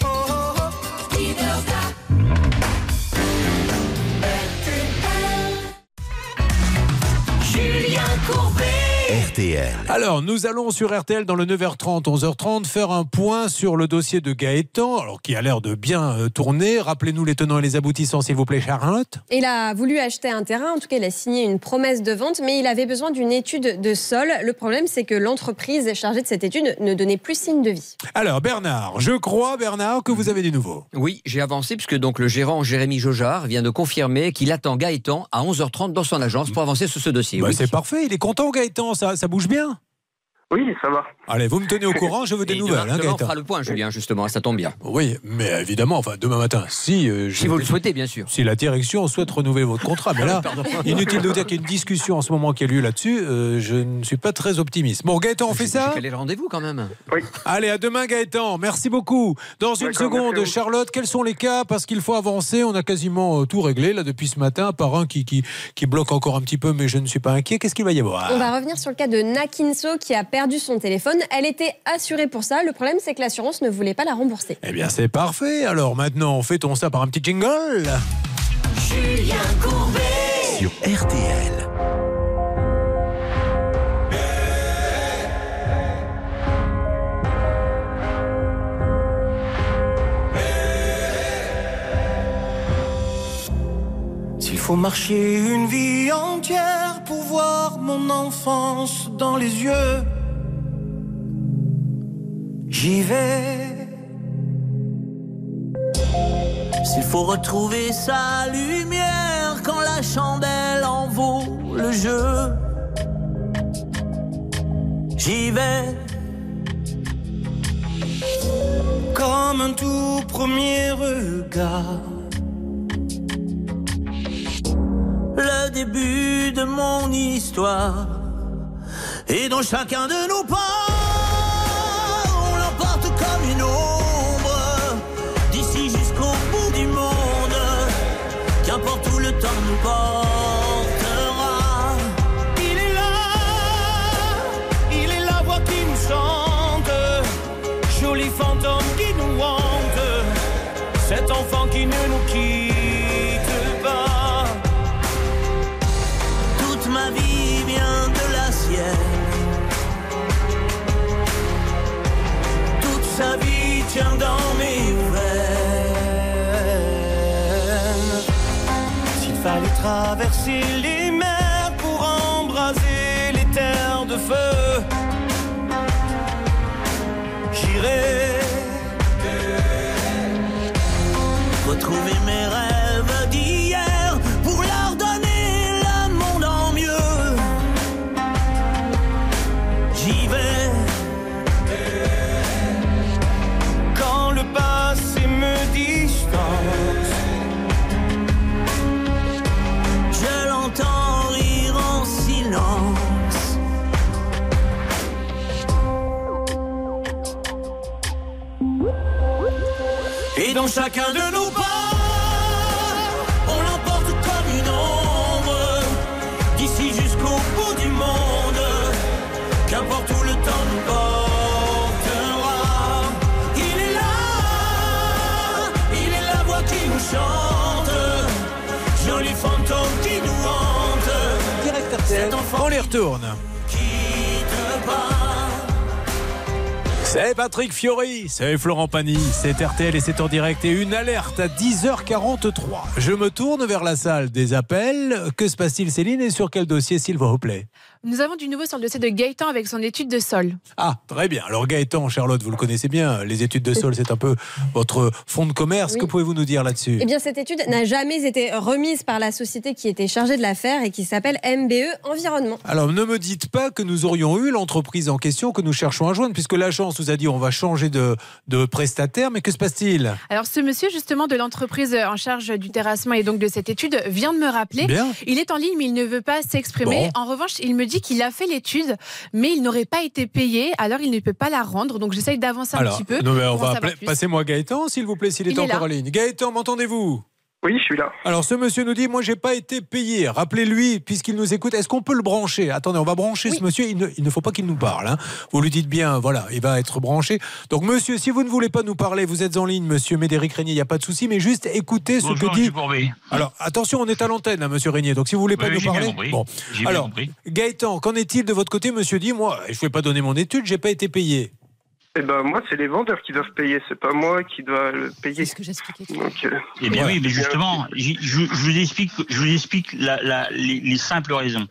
Julien Courbet. R T L. Alors, nous allons sur R T L dans le neuf heures trente, onze heures trente faire un point sur le dossier de Gaëtan, alors qui a l'air de bien euh, tourner. Rappelez-nous les tenants et les aboutissants, s'il vous plaît, Charlotte. Il a voulu acheter un terrain, en tout cas, il a signé une promesse de vente, mais il avait besoin d'une étude de sol. Le problème, c'est que l'entreprise chargée de cette étude ne donnait plus signe de vie. Alors, Bernard, je crois, Bernard, que vous avez du nouveau. Oui, j'ai avancé, puisque donc le gérant Jérémy Jojard vient de confirmer qu'il attend Gaëtan à onze heures trente dans son agence pour avancer sur ce dossier. Bah, oui. C'est parfait, il est content, Gaëtan, ça, ça bouge bien. Oui, ça va. Allez, vous me tenez au courant, je veux des Et nouvelles. Demain, hein, demain on Gaëtan. fera le point, Julien, justement, ça tombe bien. Oui, mais évidemment, enfin, demain matin, si... Euh, si vous le souhaitez, bien sûr. Si la direction souhaite renouveler votre contrat. Mais là, inutile de vous dire qu'il y a une discussion en ce moment qui a lieu là-dessus, euh, je ne suis pas très optimiste. Bon, Gaëtan, on fait ça ? Quel est le rendez-vous, quand même ? Oui. Allez, à demain, Gaëtan. Merci beaucoup. Dans une D'accord, seconde, Charlotte, quels sont les cas ? Parce qu'il faut avancer. On a quasiment tout réglé, là, depuis ce matin, par un qui, qui, qui bloque encore un petit peu, mais je ne suis pas inquiet. Qu'est-ce qu'il va y avoir ? On va revenir sur le cas de Nakinso qui a perdu son téléphone. Elle était assurée pour ça. Le problème, c'est que l'assurance ne voulait pas la rembourser. Eh bien, c'est parfait. Alors maintenant, fait-on ça par un petit jingle ? Julien Courbet. Sur R T L. S'il faut marcher une vie entière pour voir mon enfance dans les yeux, j'y vais. S'il faut retrouver sa lumière quand la chandelle en vaut le jeu, j'y vais. Comme un tout premier regard, le début de mon histoire, et dans chacun de nos pas, on l'emporte comme une ombre, d'ici jusqu'au bout du monde, qu'importe où le temps nous portera. Il est là, il est la voix qui nous chante, joli fantôme qui nous hante, cet enfant qui ne nous quitte pas. Toute ma vie vient de la sienne, toute sa vie tient dans mes veines. S'il fallait traverser les mers pour embraser les terres de feu, j'irai retrouver mes rêves d'hier pour leur donner le monde en mieux. J'y vais quand le passé me distance, je l'entends rire en silence. Et dans chacun de nos pas, on l'emporte comme une ombre, d'ici jusqu'au bout du monde, qu'importe où le temps nous portera. Il est là, il est la voix qui nous chante, joli fantôme qui nous hante. Direct R T L, on les retourne. C'est Patrick Fiori, c'est Florent Pagny, c'est R T L et c'est en direct et une alerte à dix heures quarante-trois. Je me tourne vers la salle des appels. Que se passe-t-il, Céline, et sur quel dossier, s'il vous plaît? Nous avons du nouveau sur le dossier de Gaëtan avec son étude de sol. Ah, très bien. Alors Gaëtan, Charlotte, vous le connaissez bien. Les études de sol, c'est un peu votre fonds de commerce. Oui. Que pouvez-vous nous dire là-dessus? Eh bien, cette étude n'a jamais été remise par la société qui était chargée de l'affaire et qui s'appelle M B E Environnement. Alors, ne me dites pas que nous aurions eu l'entreprise en question que nous cherchons à joindre, puisque l'agence nous a dit on va changer de, de prestataire. Mais que se passe-t-il? Alors, ce monsieur, justement, de l'entreprise en charge du terrassement et donc de cette étude, vient de me rappeler. Bien. Il est en ligne, mais il ne veut pas s'exprimer. Bon. En revanche, il me dit qu'il a fait l'étude, mais il n'aurait pas été payé, alors il ne peut pas la rendre. Donc j'essaye d'avancer un petit peu. Non, mais on va appeler, passez-moi Gaëtan, s'il vous plaît, s'il est, est encore en ligne. Gaëtan, m'entendez-vous? Oui, je suis là. Alors ce monsieur nous dit, moi j'ai pas été payé. Rappelez-lui, puisqu'il nous écoute, est-ce qu'on peut le brancher? Attendez, on va brancher oui. ce monsieur, il ne, il ne faut pas qu'il nous parle. Hein. Vous lui dites bien, voilà, il va être branché. Donc monsieur, si vous ne voulez pas nous parler, vous êtes en ligne, monsieur Médéric Régnier, il n'y a pas de souci, mais juste écoutez Bonjour, ce que dit... Courbet. Alors attention, on est à l'antenne, hein, monsieur Régnier, donc si vous voulez pas oui, nous parler... Bon. Alors, Gaëtan, qu'en est-il de votre côté? Monsieur dit, moi, je ne vais pas donner mon étude, j'ai pas été payé. Eh ben moi, c'est les vendeurs qui doivent payer, c'est pas moi qui dois le payer. C'est ce que j'expliquais. Donc, euh, eh bien voilà. Oui, mais justement, je, je vous explique, je vous explique la, la, les, les simples raisons.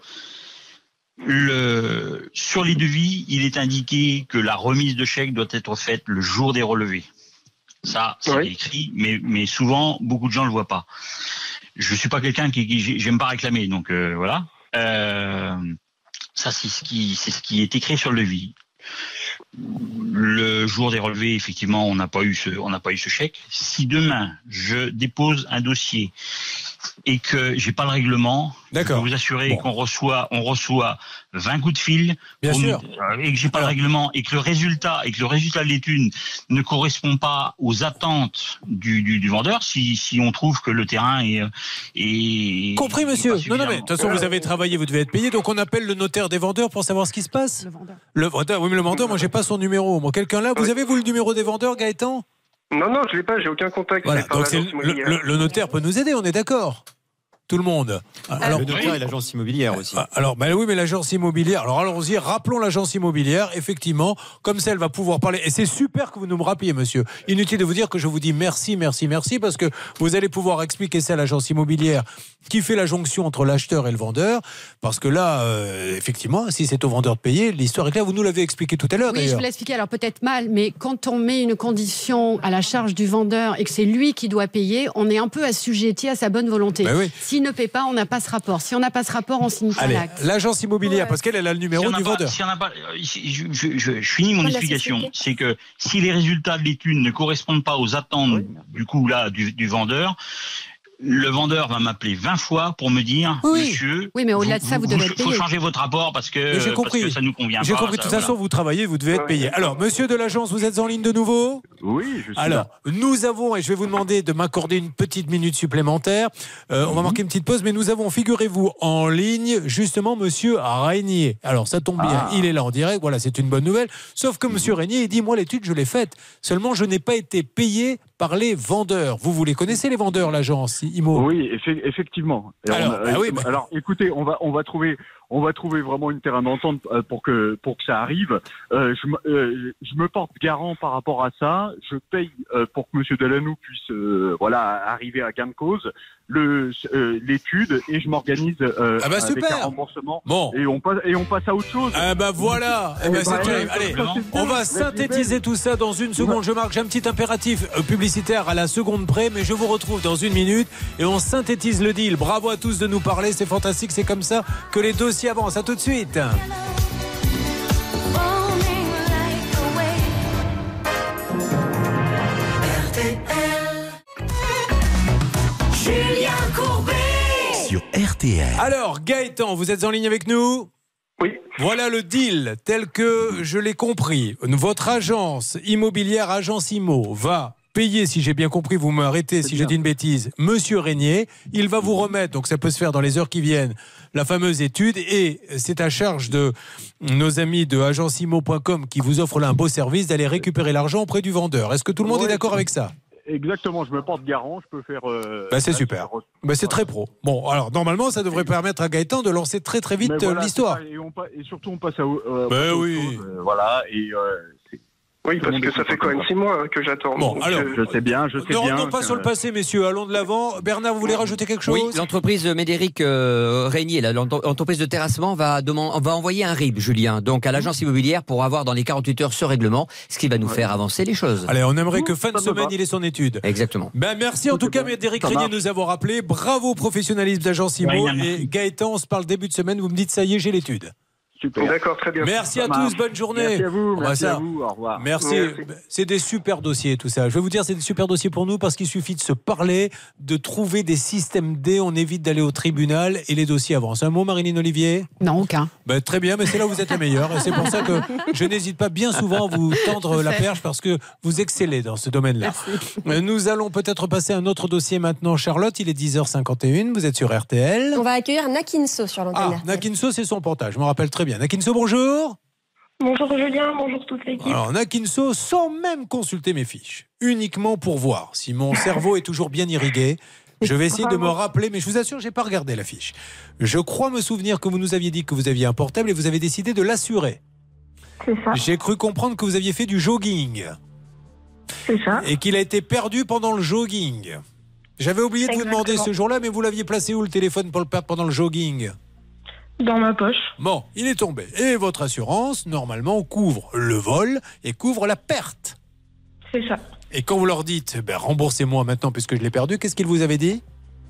Le, sur les devis, il est indiqué que la remise de chèque doit être faite le jour des relevés. Ça, c'est oui. écrit, mais, mais souvent, beaucoup de gens le voient pas. Je suis pas quelqu'un qui, qui j'aime pas réclamer, donc euh, voilà. Euh, ça, c'est ce qui, c'est ce qui est écrit sur le devis. Le jour des relevés, effectivement, on n'a pas eu ce, on n'a pas eu ce chèque. Si demain je dépose un dossier et que j'ai pas le règlement, D'accord. je peux vous assurer bon. qu'on reçoit, on reçoit vingt coups de fil, Bien pour sûr. Nous, et que j'ai pas Alors. le règlement et que le résultat et que le résultat de l'étude ne correspond pas aux attentes du, du, du vendeur. Si, si on trouve que le terrain est, est compris, monsieur. Non, non, mais de toute façon, vous avez travaillé, vous devez être payé, donc on appelle le notaire des vendeurs pour savoir ce qui se passe. Le vendeur. Le vendeur, oui, mais le vendeur, moi, j'ai pas son numéro. Moi, quelqu'un là, vous oui. avez vous le numéro des vendeurs, Gaëtan? Non, non, je l'ai pas, j'ai aucun contact. Voilà. Donc c'est le, le, le notaire peut nous aider, on est d'accord? Tout le monde. Alors, le notaire et l'agence immobilière aussi. Alors, ben oui, mais l'agence immobilière. Alors, allons-y, rappelons l'agence immobilière. Effectivement, comme ça, elle va pouvoir parler. Et c'est super que vous nous me rappeliez, monsieur. Inutile de vous dire que je vous dis merci, merci, merci, parce que vous allez pouvoir expliquer ça à l'agence immobilière qui fait la jonction entre l'acheteur et le vendeur. Parce que là, euh, effectivement, si c'est au vendeur de payer, l'histoire est claire. Vous nous l'avez expliqué tout à l'heure, oui, d'ailleurs. Oui, je vous l'ai expliqué. Alors, peut-être mal, mais quand on met une condition à la charge du vendeur et que c'est lui qui doit payer, on est un peu assujetti à sa bonne volonté. Ben oui. S'il ne paie pas, on n'a pas ce rapport. Si on n'a pas ce rapport, on signe pas l'acte. L'agence immobilière, ouais. parce qu'elle elle a le numéro si du pas, vendeur. Si on n'a pas, je, je, je, je finis mon on explication. C'est que si les résultats de l'étude ne correspondent pas aux attentes oui. du coup là du, du vendeur, le vendeur va m'appeler vingt fois pour me dire oui. monsieur, oui, mais au-delà de ça, vous, vous devez être payé. Il faut changer votre rapport parce que, j'ai compris. parce que ça nous convient j'ai pas. J'ai compris. De toute façon, voilà. vous travaillez, vous devez être payé. Alors, monsieur de l'agence, vous êtes en ligne de nouveau? Oui, je suis Alors, là. nous avons, et je vais vous demander de m'accorder une petite minute supplémentaire. Euh, mm-hmm. On va marquer une petite pause, mais nous avons, figurez-vous, en ligne, justement, monsieur Régnier. Alors, ça tombe bien, ah. il est là en direct. Voilà, c'est une bonne nouvelle. Sauf que monsieur Régnier, il dit, moi, l'étude, je l'ai faite. Seulement, je n'ai pas été payé par les vendeurs. Vous, vous les connaissez, les vendeurs, l'agence Imo? Oui, eff- effectivement. Alors, on, bah euh, oui, bah... alors, écoutez, on va, on va trouver, on va trouver vraiment une terrain d'entente pour que, pour que ça arrive. Euh, je, euh, je me porte garant par rapport à ça. Je paye euh, pour que monsieur Delanoux puisse, euh, voilà, arriver à gain de cause. Le, euh, l'étude et je m'organise euh, ah bah avec super. un remboursement bon. et on passe et on passe à autre chose. Ah bah voilà. Eh bah, bah, c'est allez, on va synthétiser tout ça dans une seconde. Je marque, j'ai un petit impératif publicitaire à la seconde près, mais je vous retrouve dans une minute et on synthétise le deal. Bravo à tous de nous parler, c'est fantastique, c'est comme ça que les dossiers avancent. À tout de suite. Julien Courbet sur R T L. Alors Gaëtan, vous êtes en ligne avec nous? Oui. Voilà le deal tel que je l'ai compris. Votre agence immobilière, Agence Imo, va payer, si j'ai bien compris, vous m'arrêtez si j'ai dit une bêtise, Monsieur Régnier, il va vous remettre, donc ça peut se faire dans les heures qui viennent, la fameuse étude, et c'est à charge de nos amis de agence imo point com qui vous offrent là un beau service d'aller récupérer l'argent auprès du vendeur. Est-ce que tout le monde ouais, est d'accord avec ça? Exactement, je me porte garant, je peux faire... Euh, bah c'est super, bah c'est très pro. Bon, alors normalement ça devrait permettre à Gaëtan de lancer très très vite voilà, l'histoire. Et, on, et surtout on passe à... Euh, bah oui. chose, euh, voilà, et... Euh, c'est... Oui, parce que ça fait quand même six mois que j'attends. Bon, alors, je sais bien, je sais ne bien. Ne revenons pas que... sur le passé, messieurs, allons de l'avant. Bernard, vous voulez rajouter quelque chose? Oui, l'entreprise Médéric euh, Régnier, l'entreprise de terrassement, va, demander, va envoyer un R I B, Julien, donc à l'agence immobilière pour avoir dans les quarante-huit heures ce règlement, ce qui va nous ouais. faire avancer les choses. Allez, on aimerait que fin de semaine, il ait son étude. Exactement. Ben, merci en tout cas, Médéric Régnier, de nous avoir appelé. Bravo, professionnalisme d'agence Imo. Ouais, et Gaëtan, on se parle début de semaine, vous me dites, ça y est, j'ai l'étude. Super. D'accord, très bien. Merci à tous, bonne journée. Merci à vous, merci ça. à vous, au revoir. Merci. Merci. C'est des super dossiers tout ça. Je vais vous dire, c'est des super dossiers pour nous parce qu'il suffit de se parler, de trouver des systèmes D, on évite d'aller au tribunal et les dossiers avancent. Un mot, Marilyn Olivier? Non, aucun. Ben, très bien, mais c'est là où vous êtes la meilleure et c'est pour ça que je n'hésite pas bien souvent à vous tendre la perche parce que vous excellez dans ce domaine-là. Merci. Nous allons peut-être passer à un autre dossier maintenant. Charlotte, il est dix heures cinquante et une, vous êtes sur R T L. On va accueillir Nakinso sur l'antenne. Ah, Nakinso, c'est son portage, je me rappelle très bien. Nakinso, bonjour. Bonjour Julien, bonjour toute l'équipe. Alors Nakinso, sans même consulter mes fiches, uniquement pour voir si mon cerveau est toujours bien irrigué, je vais essayer de me rappeler, mais je vous assure, j'ai pas regardé la fiche. Je crois me souvenir que vous nous aviez dit que vous aviez un portable et vous avez décidé de l'assurer. C'est ça. J'ai cru comprendre que vous aviez fait du jogging. C'est ça. Et qu'il a été perdu pendant le jogging. J'avais oublié de Exactement. vous demander ce jour-là, mais vous l'aviez placé où le téléphone pour le perdre pendant le jogging ? Dans ma poche. Bon, il est tombé. Et votre assurance, normalement, couvre le vol et couvre la perte. C'est ça. Et quand vous leur dites, ben, remboursez-moi maintenant puisque je l'ai perdu, qu'est-ce qu'ils vous avaient dit ?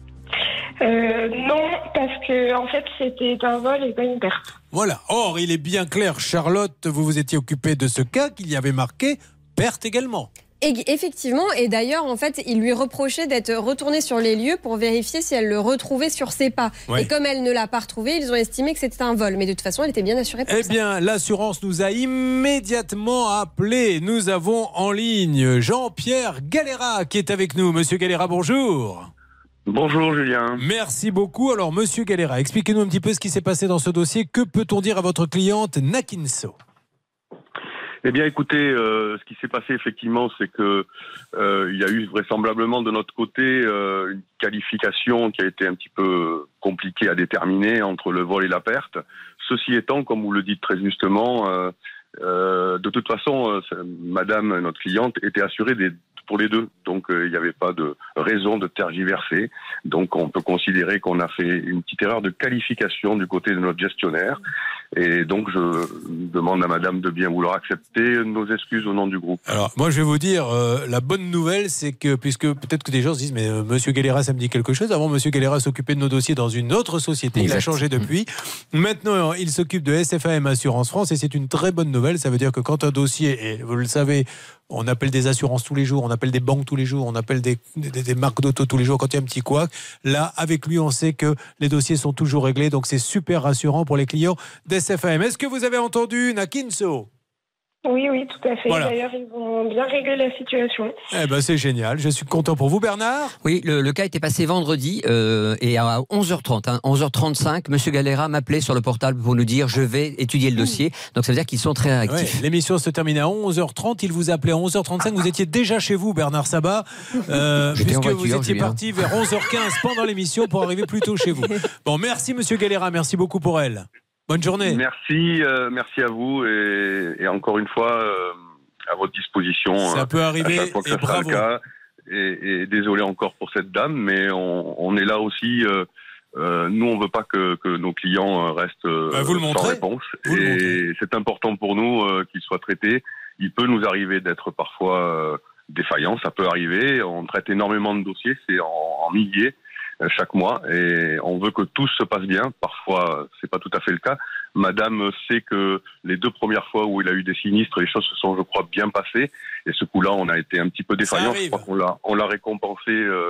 euh, Non, parce que en fait, c'était un vol et pas une perte. Voilà. Or, il est bien clair, Charlotte, vous vous étiez occupée de ce cas, qu'il y avait marqué perte également. Et effectivement, et d'ailleurs, en fait, il lui reprochait d'être retournée sur les lieux pour vérifier si elle le retrouvait sur ses pas. Oui. Et comme elle ne l'a pas retrouvé, ils ont estimé que c'était un vol. Mais de toute façon, elle était bien assurée pour eh ça. Eh bien, l'assurance nous a immédiatement appelé. Nous avons en ligne Jean-Pierre Galera qui est avec nous. Monsieur Galera, bonjour. Bonjour Julien. Merci beaucoup. Alors, Monsieur Galera, expliquez-nous un petit peu ce qui s'est passé dans ce dossier. Que peut-on dire à votre cliente Nakinso ? Eh bien, écoutez, euh, ce qui s'est passé effectivement, c'est que euh, il y a eu vraisemblablement de notre côté euh, une qualification qui a été un petit peu compliquée à déterminer entre le vol et la perte. Ceci étant, comme vous le dites très justement, euh, euh, de toute façon, euh, Madame, notre cliente, était assurée des pour les deux. Donc, il euh, n'y avait pas de raison de tergiverser. Donc, on peut considérer qu'on a fait une petite erreur de qualification du côté de notre gestionnaire. Et donc, je demande à madame de bien vouloir accepter nos excuses au nom du groupe. Alors, moi, je vais vous dire, euh, la bonne nouvelle, c'est que, puisque peut-être que des gens se disent, mais euh, Monsieur Galera, ça me dit quelque chose. Avant, Monsieur Galera s'occupait de nos dossiers dans une autre société. Exact. Il a changé depuis. Maintenant, il s'occupe de S F A M Assurance France et c'est une très bonne nouvelle. Ça veut dire que quand un dossier, et vous le savez, on appelle des assurances tous les jours, on appelle des banques tous les jours, on appelle des, des, des marques d'auto tous les jours quand il y a un petit couac. Là, avec lui, on sait que les dossiers sont toujours réglés, donc c'est super rassurant pour les clients d'S F A M. Est-ce que vous avez entendu Nakinso ? Oui, oui, tout à fait. Voilà. D'ailleurs, ils ont bien réglé la situation. Eh ben, c'est génial. Je suis content pour vous, Bernard. Oui, le, le cas était passé vendredi euh, et à onze heures trente, hein, onze heures trente-cinq, Monsieur Galera m'appelait sur le portable pour nous dire je vais étudier le dossier. Donc ça veut dire qu'ils sont très réactifs. Ouais, l'émission se termine à onze heures trente. Il vous a appelé à onze heures trente-cinq. Vous étiez déjà chez vous, Bernard Sabat, euh, puisque voiture, vous étiez Julien. parti vers onze heures quinze pendant l'émission pour arriver plus tôt chez vous. Bon, merci Monsieur Galera. Merci beaucoup pour elle. Bonne journée. Merci, euh, merci à vous et, et encore une fois euh, à votre disposition. Ça euh, peut arriver à chaque fois que et ça sera bravo. le cas. Et, et désolé encore pour cette dame, mais on, on est là aussi. Euh, euh, nous, on veut pas que, que nos clients restent euh, bah, vous le sans montrez. réponse. Vous et c'est important pour nous euh, qu'ils soient traités. Il peut nous arriver d'être parfois euh, défaillants. Ça peut arriver. On traite énormément de dossiers. C'est en, en milliers chaque mois et on veut que tout se passe bien. Parfois, c'est pas tout à fait le cas. Madame sait que les deux premières fois où il a eu des sinistres, les choses se sont, je crois, bien passées. Et ce coup-là, on a été un petit peu défaillants. Je crois qu'on l'a, on l'a récompensé euh, pour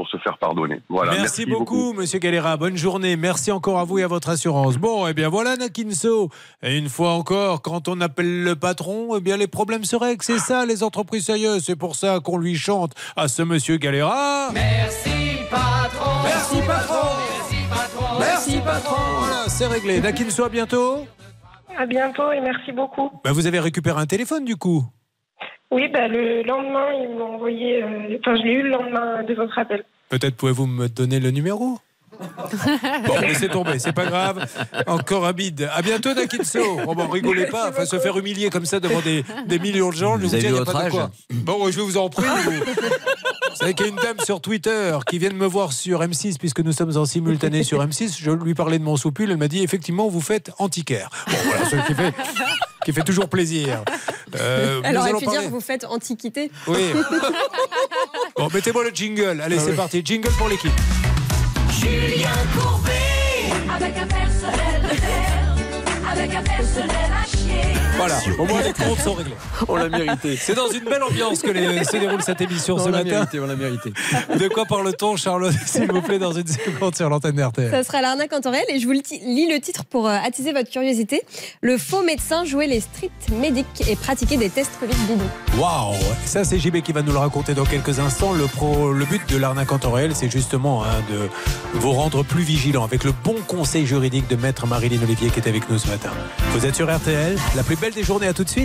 pour se faire pardonner. Voilà. Merci, merci beaucoup, beaucoup, Monsieur Galera. Bonne journée. Merci encore à vous et à votre assurance. Bon, eh bien voilà, Nakinso. Et une fois encore, quand on appelle le patron, eh bien les problèmes se règlent. C'est ça, les entreprises sérieuses. C'est pour ça qu'on lui chante à ce Monsieur Galera. Merci patron. Merci patron. Merci patron. Merci patron. Voilà, c'est réglé. Nakinso, à bientôt. À bientôt et merci beaucoup. Ben, vous avez récupéré un téléphone du coup? Oui, bah, le lendemain, ils m'ont envoyé. Euh, enfin, je l'ai eu le lendemain de votre appel. Peut-être pouvez-vous me donner le numéro? Bon, laissez tomber, c'est pas grave. Encore un bide. À bientôt, Nakinso. Oh, bon, rigolez pas. Enfin, se faire humilier comme ça devant des, des millions de gens, vous je avez vous vu dis, votre pas de âge quoi. Bon, je vais vous en prier. Vous. Vous savez qu'il y a une dame sur Twitter qui vient de me voir sur M six, puisque nous sommes en simultané sur M six. Je lui parlais de mon soupul. Elle m'a dit effectivement, vous faites antiquaire. Bon, voilà, ce qui fait, qui fait toujours plaisir. Euh, Alors, elle pu dire vous faites antiquité. Oui. Bon, mettez-moi le jingle. Allez, ah, c'est oui. parti. Jingle pour l'équipe. Julien Courbet, avec un personnel de terre, avec un personnel à chier. Voilà, au moins les comptes sont réglés. On l'a mérité. C'est dans une belle ambiance que les, se déroule cette émission on ce matin. Mérité, on l'a mérité. De quoi parle-t-on, Charlotte, s'il vous plaît, dans une seconde sur l'antenne R T L? Ça sera l'arnaque en temps réel et je vous lis le titre pour euh, attiser votre curiosité. Le faux médecin jouait les street medics et pratiquait des tests Covid bidons. Waouh, ça c'est J B qui va nous le raconter dans quelques instants. Le, pro, le but de l'arnaque en temps réel, c'est justement hein, de vous rendre plus vigilant avec le bon conseil juridique de maître Marilyn Olivier qui est avec nous ce matin. Vous êtes sur R T L, la plus belle des journées, à tout de suite.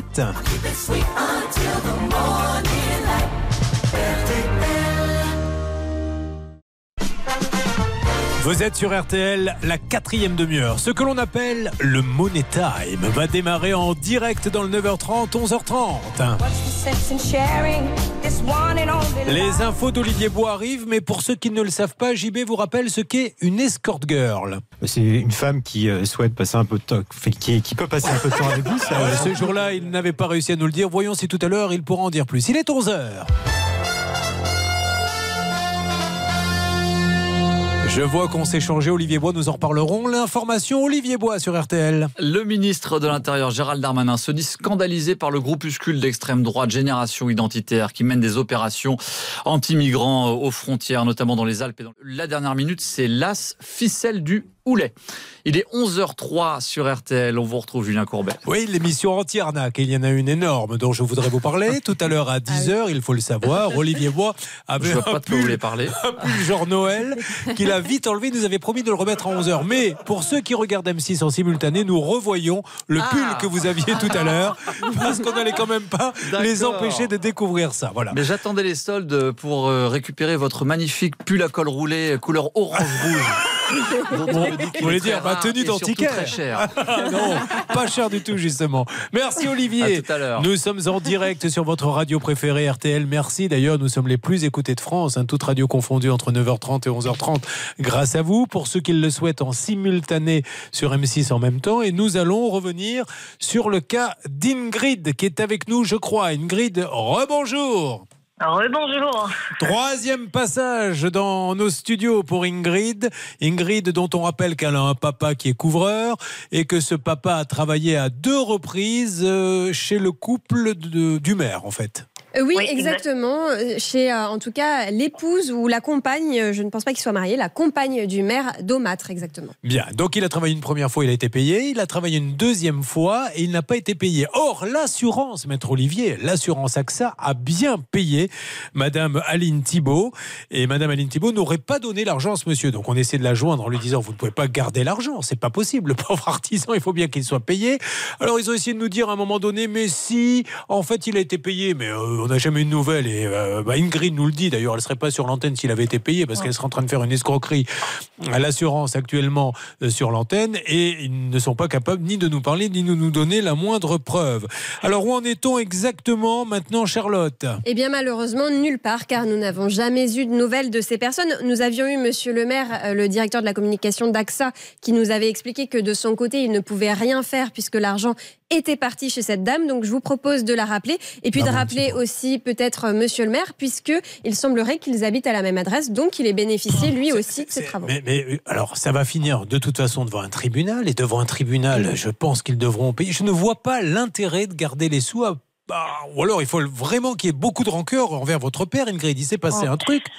Vous êtes sur R T L, la quatrième demi-heure. Ce que l'on appelle le Money Time va démarrer en direct dans le neuf heures trente, onze heures trente. Les infos d'Olivier Bois arrivent, mais pour ceux qui ne le savent pas, J B vous rappelle ce qu'est une escort girl. C'est une femme qui souhaite passer un peu de temps, qui, qui peut passer un peu de temps avec vous. Ça, ouais, ce jour-là, il n'avait pas réussi à nous le dire. Voyons si tout à l'heure, il pourra en dire plus. Il est onze heures. Je vois qu'on s'est changé, Olivier Bois, nous en reparlerons. L'information, Olivier Bois sur R T L. Le ministre de l'Intérieur, Gérald Darmanin, se dit scandalisé par le groupuscule d'extrême droite Génération Identitaire qui mène des opérations anti-migrants aux frontières, notamment dans les Alpes. Et dans la dernière minute, c'est l'as ficelle du Houlet. Il est onze heures trois sur R T L. On vous retrouve, Julien Courbet. Oui, l'émission anti-arnaque. Il y en a une énorme dont je voudrais vous parler. Tout à l'heure à dix heures, il faut le savoir, Olivier Bois avait je vois un, pas pull, vous parler. un pull genre Noël qu'il a vite enlevé. Il nous avait promis de le remettre à onze heures. Mais pour ceux qui regardent M six en simultané, nous revoyons le pull ah. que vous aviez tout à l'heure parce qu'on n'allait quand même pas D'accord. les empêcher de découvrir ça. Voilà. Mais j'attendais les soldes pour récupérer votre magnifique pull à col roulé couleur orange-rouge. Bon, vous voulez dire ma tenue d'antiquaire? Très cher. Non, pas cher du tout justement. Merci Olivier. À tout à l'heure. Nous sommes en direct sur votre radio préférée R T L. Merci d'ailleurs, nous sommes les plus écoutés de France, hein, toutes radios confondues entre neuf heures trente et onze heures trente. Grâce à vous, pour ceux qui le souhaitent en simultané sur M six en même temps. Et nous allons revenir sur le cas d'Ingrid qui est avec nous, je crois. Ingrid, rebonjour. Rebonjour. Troisième passage dans nos studios pour Ingrid. Ingrid dont on rappelle qu'elle a un papa qui est couvreur et que ce papa a travaillé à deux reprises chez le couple de, du maire en fait. Euh, oui, oui, exactement. Exact. Chez, euh, en tout cas, l'épouse ou la compagne, je ne pense pas qu'il soit marié, la compagne du maire d'Aumâtre, exactement. Bien, donc il a travaillé une première fois, il a été payé, il a travaillé une deuxième fois et il n'a pas été payé. Or, l'assurance, maître Olivier, l'assurance A X A a bien payé Madame Aline Thibault. Et Madame Aline Thibault n'aurait pas donné l'argent à ce monsieur. Donc on essaie de la joindre en lui disant, vous ne pouvez pas garder l'argent, c'est pas possible. Le pauvre artisan, il faut bien qu'il soit payé. Alors ils ont essayé de nous dire à un moment donné, mais si, en fait il a été payé, mais... Euh, on n'a jamais eu de nouvelles et euh, bah Ingrid nous le dit d'ailleurs, elle ne serait pas sur l'antenne s'il avait été payé parce qu'elle serait en train de faire une escroquerie à l'assurance actuellement euh, sur l'antenne et ils ne sont pas capables ni de nous parler ni de nous donner la moindre preuve. Alors où en est-on exactement maintenant, Charlotte? Eh bien malheureusement nulle part car nous n'avons jamais eu de nouvelles de ces personnes. Nous avions eu monsieur le maire, euh, le directeur de la communication d'A X A qui nous avait expliqué que de son côté il ne pouvait rien faire puisque l'argent était parti chez cette dame, donc je vous propose de la rappeler et puis ah de bon, rappeler aussi peut-être euh, monsieur le maire puisque il semblerait qu'ils habitent à la même adresse, donc il ait bénéficié lui c'est, aussi de ces travaux. Mais, mais alors ça va finir de toute façon devant un tribunal et devant un tribunal, je pense qu'ils devront payer. Je ne vois pas l'intérêt de garder les sous à... Bah, ou alors il faut vraiment qu'il y ait beaucoup de rancœur envers votre père, Ingrid. Il s'est passé oh. un truc.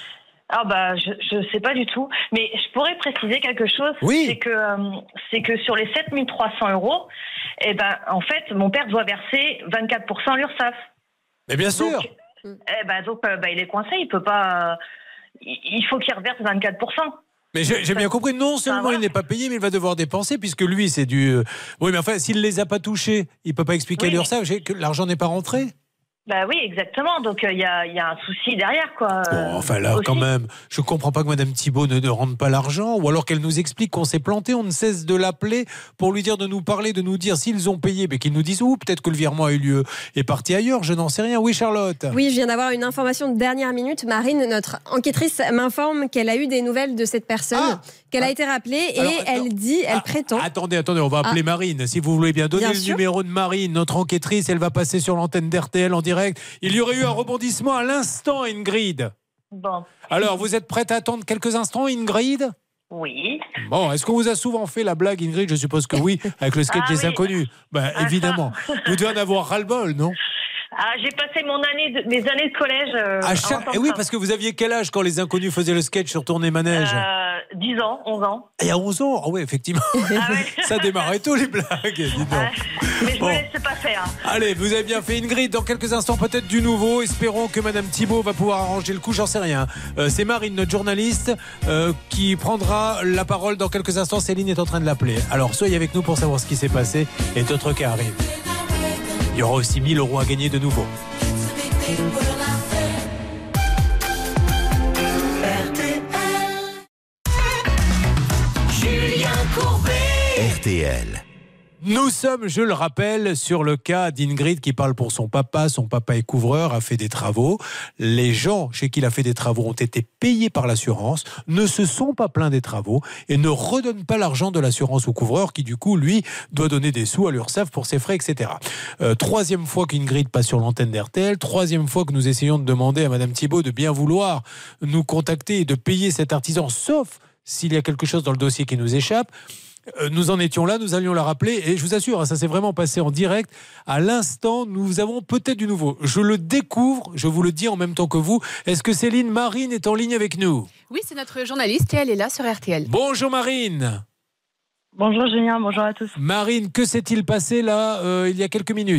Ah bah je je sais pas du tout, mais je pourrais préciser quelque chose. Oui. C'est que euh, c'est que sur les sept mille trois cents euros, eh ben en fait mon père doit verser vingt-quatre pour cent à l'URSSAF. Mais bien sûr. Donc, eh ben donc euh, bah, il est coincé, il peut pas. Euh, il faut qu'il reverse vingt-quatre pour cent. Mais j'ai, j'ai bien compris, non seulement il n'est pas payé, mais il va devoir dépenser, puisque lui, c'est du... Euh... Oui, mais enfin, s'il ne les a pas touchés, il ne peut pas expliquer oui, à l'URSSAF mais... que l'argent n'est pas rentré. Bah oui, exactement. Donc il euh, y, a, y a un souci derrière, quoi. Bon, enfin là, aussi. quand même, je comprends pas que Madame Thibault ne, ne rende pas l'argent, ou alors qu'elle nous explique qu'on s'est planté. On ne cesse de l'appeler pour lui dire de nous parler, de nous dire s'ils ont payé, mais qu'ils nous disent où. Peut-être que le virement a eu lieu et parti ailleurs. Je n'en sais rien. Oui, Charlotte. Oui, je viens d'avoir une information de dernière minute. Marine, notre enquêtrice, m'informe qu'elle a eu des nouvelles de cette personne, ah qu'elle ah. a été rappelée et alors, elle non. dit, elle ah, prétend. Attendez, attendez, on va appeler ah. Marine. Si vous voulez bien donner bien le sûr. numéro de Marine, notre enquêtrice, elle va passer sur l'antenne d'R T L en direct. Il y aurait eu un rebondissement à l'instant, Ingrid. Bon. Alors, vous êtes prête à attendre quelques instants, Ingrid ? Oui. Bon, est-ce qu'on vous a souvent fait la blague, Ingrid ? Je suppose que oui, avec le sketch ah, des oui. inconnus. Ben, ah, évidemment. Vous devez en avoir ras-le-bol, non ? Ah, j'ai passé mon année de, mes années de collège. Euh, à chaque... eh oui, parce que vous aviez quel âge quand les inconnus faisaient le sketch sur Tournée Manège ? euh, dix ans, onze ans. Il y a onze ans ? Ah oui, effectivement. Ah ouais. Ça démarrait tôt, les blagues. Dis donc. Ah, mais je bon. me laisse pas faire. Allez, vous avez bien fait, Ingrid. Dans quelques instants, peut-être du nouveau. Espérons que Madame Thibault va pouvoir arranger le coup, j'en sais rien. Euh, c'est Marine, notre journaliste, euh, qui prendra la parole dans quelques instants. Céline est en train de l'appeler. Alors, soyez avec nous pour savoir ce qui s'est passé et d'autres cas arrivent. Il y aura aussi mille euros à gagner de nouveau. Julien Courbet. R T L. Nous sommes, je le rappelle, sur le cas d'Ingrid qui parle pour son papa. Son papa est couvreur, a fait des travaux. Les gens chez qui il a fait des travaux ont été payés par l'assurance, ne se sont pas plaints des travaux et ne redonnent pas l'argent de l'assurance au couvreur qui, du coup, lui, doit donner des sous à l'URSSAF pour ses frais, et cetera. Euh, troisième fois qu'Ingrid passe sur l'antenne d'R T L. Troisième fois que nous essayons de demander à Madame Thibault de bien vouloir nous contacter et de payer cet artisan, sauf s'il y a quelque chose dans le dossier qui nous échappe. Nous en étions là, nous allions la rappeler et je vous assure, ça s'est vraiment passé en direct. À l'instant, nous avons peut-être du nouveau. Je le découvre, je vous le dis en même temps que vous. Est-ce que Céline Marine est en ligne avec nous ? Oui, c'est notre journaliste et elle est là sur R T L. Bonjour Marine. Bonjour Julien, bonjour à tous. Marine, que s'est-il passé là euh, il y a quelques minutes ?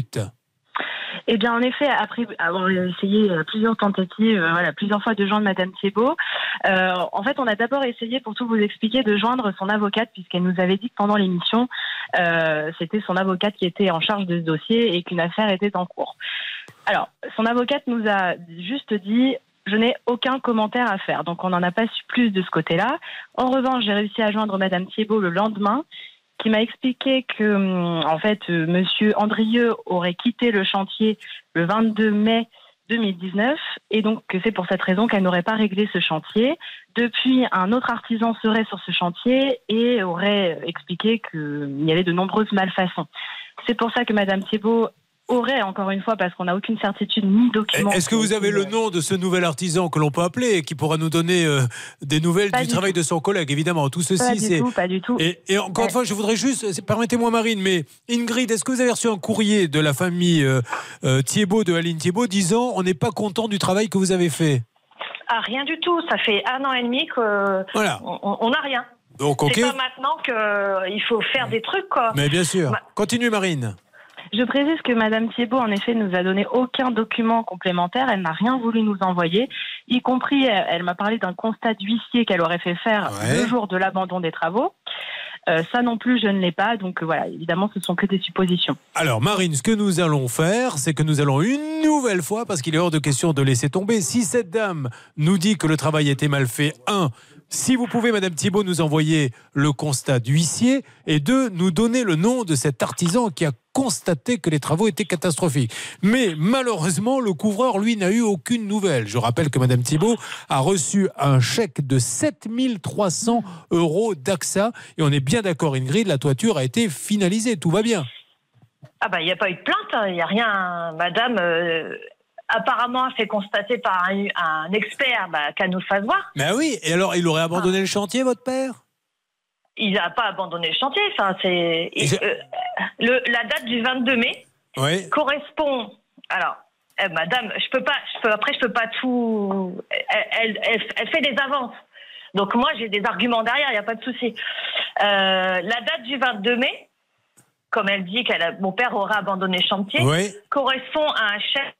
Eh bien, en effet, après avoir essayé plusieurs tentatives, euh, voilà, plusieurs fois de joindre Madame Thibault, euh, en fait, on a d'abord essayé, pour tout vous expliquer, de joindre son avocate, puisqu'elle nous avait dit que pendant l'émission, euh, c'était son avocate qui était en charge de ce dossier et qu'une affaire était en cours. Alors, son avocate nous a juste dit... Je n'ai aucun commentaire à faire, donc on n'en a pas su plus de ce côté-là. En revanche, j'ai réussi à joindre Madame Thibault le lendemain, qui m'a expliqué que, en fait, euh, Monsieur Andrieux aurait quitté le chantier le vingt-deux mai deux mille dix-neuf, et donc que c'est pour cette raison qu'elle n'aurait pas réglé ce chantier. Depuis, un autre artisan serait sur ce chantier et aurait expliqué qu'il y avait de nombreuses malfaçons. C'est pour ça que Madame Thibault aurait, encore une fois, parce qu'on n'a aucune certitude ni document. Est-ce que vous avez le nom de ce nouvel artisan que l'on peut appeler et qui pourra nous donner euh, des nouvelles pas du travail tout. de son collègue, évidemment. Tout ceci, pas c'est. Du tout, pas du tout. Et, et encore ouais. une fois, je voudrais juste, permettez-moi Marine, mais Ingrid, est-ce que vous avez reçu un courrier de la famille euh, euh, Thibault, de Aline Thibault, disant on n'est pas content du travail que vous avez fait ? Ah, rien du tout. Ça fait un an et demi qu'on voilà. n'a rien. Donc, ok. C'est pas maintenant qu'il faut faire des trucs, quoi. Mais bien sûr. Bah, continue, Marine. Je précise que Madame Thibault, en effet, nous a donné aucun document complémentaire. Elle n'a rien voulu nous envoyer, y compris, elle, elle m'a parlé d'un constat d'huissier qu'elle aurait fait faire ouais. le jour de l'abandon des travaux. Euh, ça non plus, je ne l'ai pas. Donc euh, voilà, évidemment, ce sont que des suppositions. Alors Marine, ce que nous allons faire, c'est que nous allons une nouvelle fois, parce qu'il est hors de question de laisser tomber, si cette dame nous dit que le travail a été mal fait, un, si vous pouvez, Madame Thibault, nous envoyer le constat d'huissier, et deux, nous donner le nom de cet artisan qui a constaté que les travaux étaient catastrophiques. Mais malheureusement, le couvreur, lui, n'a eu aucune nouvelle. Je rappelle que Madame Thibault a reçu un chèque de sept mille trois cents euros d'A X A, et on est bien d'accord, Ingrid, la toiture a été finalisée, tout va bien. Ah bah, il n'y a pas eu de plainte, il n'y a rien. Madame... Euh... apparemment fait constater par un, un expert bah, qu'à nous le fasse voir. Mais oui, et alors il aurait abandonné ah. le chantier, votre père ? Il n'a pas abandonné le chantier. Enfin, c'est, euh, le, la date du vingt-deux mai oui. correspond... Alors, eh, madame, je peux pas, je peux, après, je peux pas tout. Elle, elle, elle, elle fait des avances. Donc, moi, j'ai des arguments derrière, il n'y a pas de souci. Euh, la date du vingt-deux mai, comme elle dit que mon père aura abandonné le chantier, oui. correspond à un chèque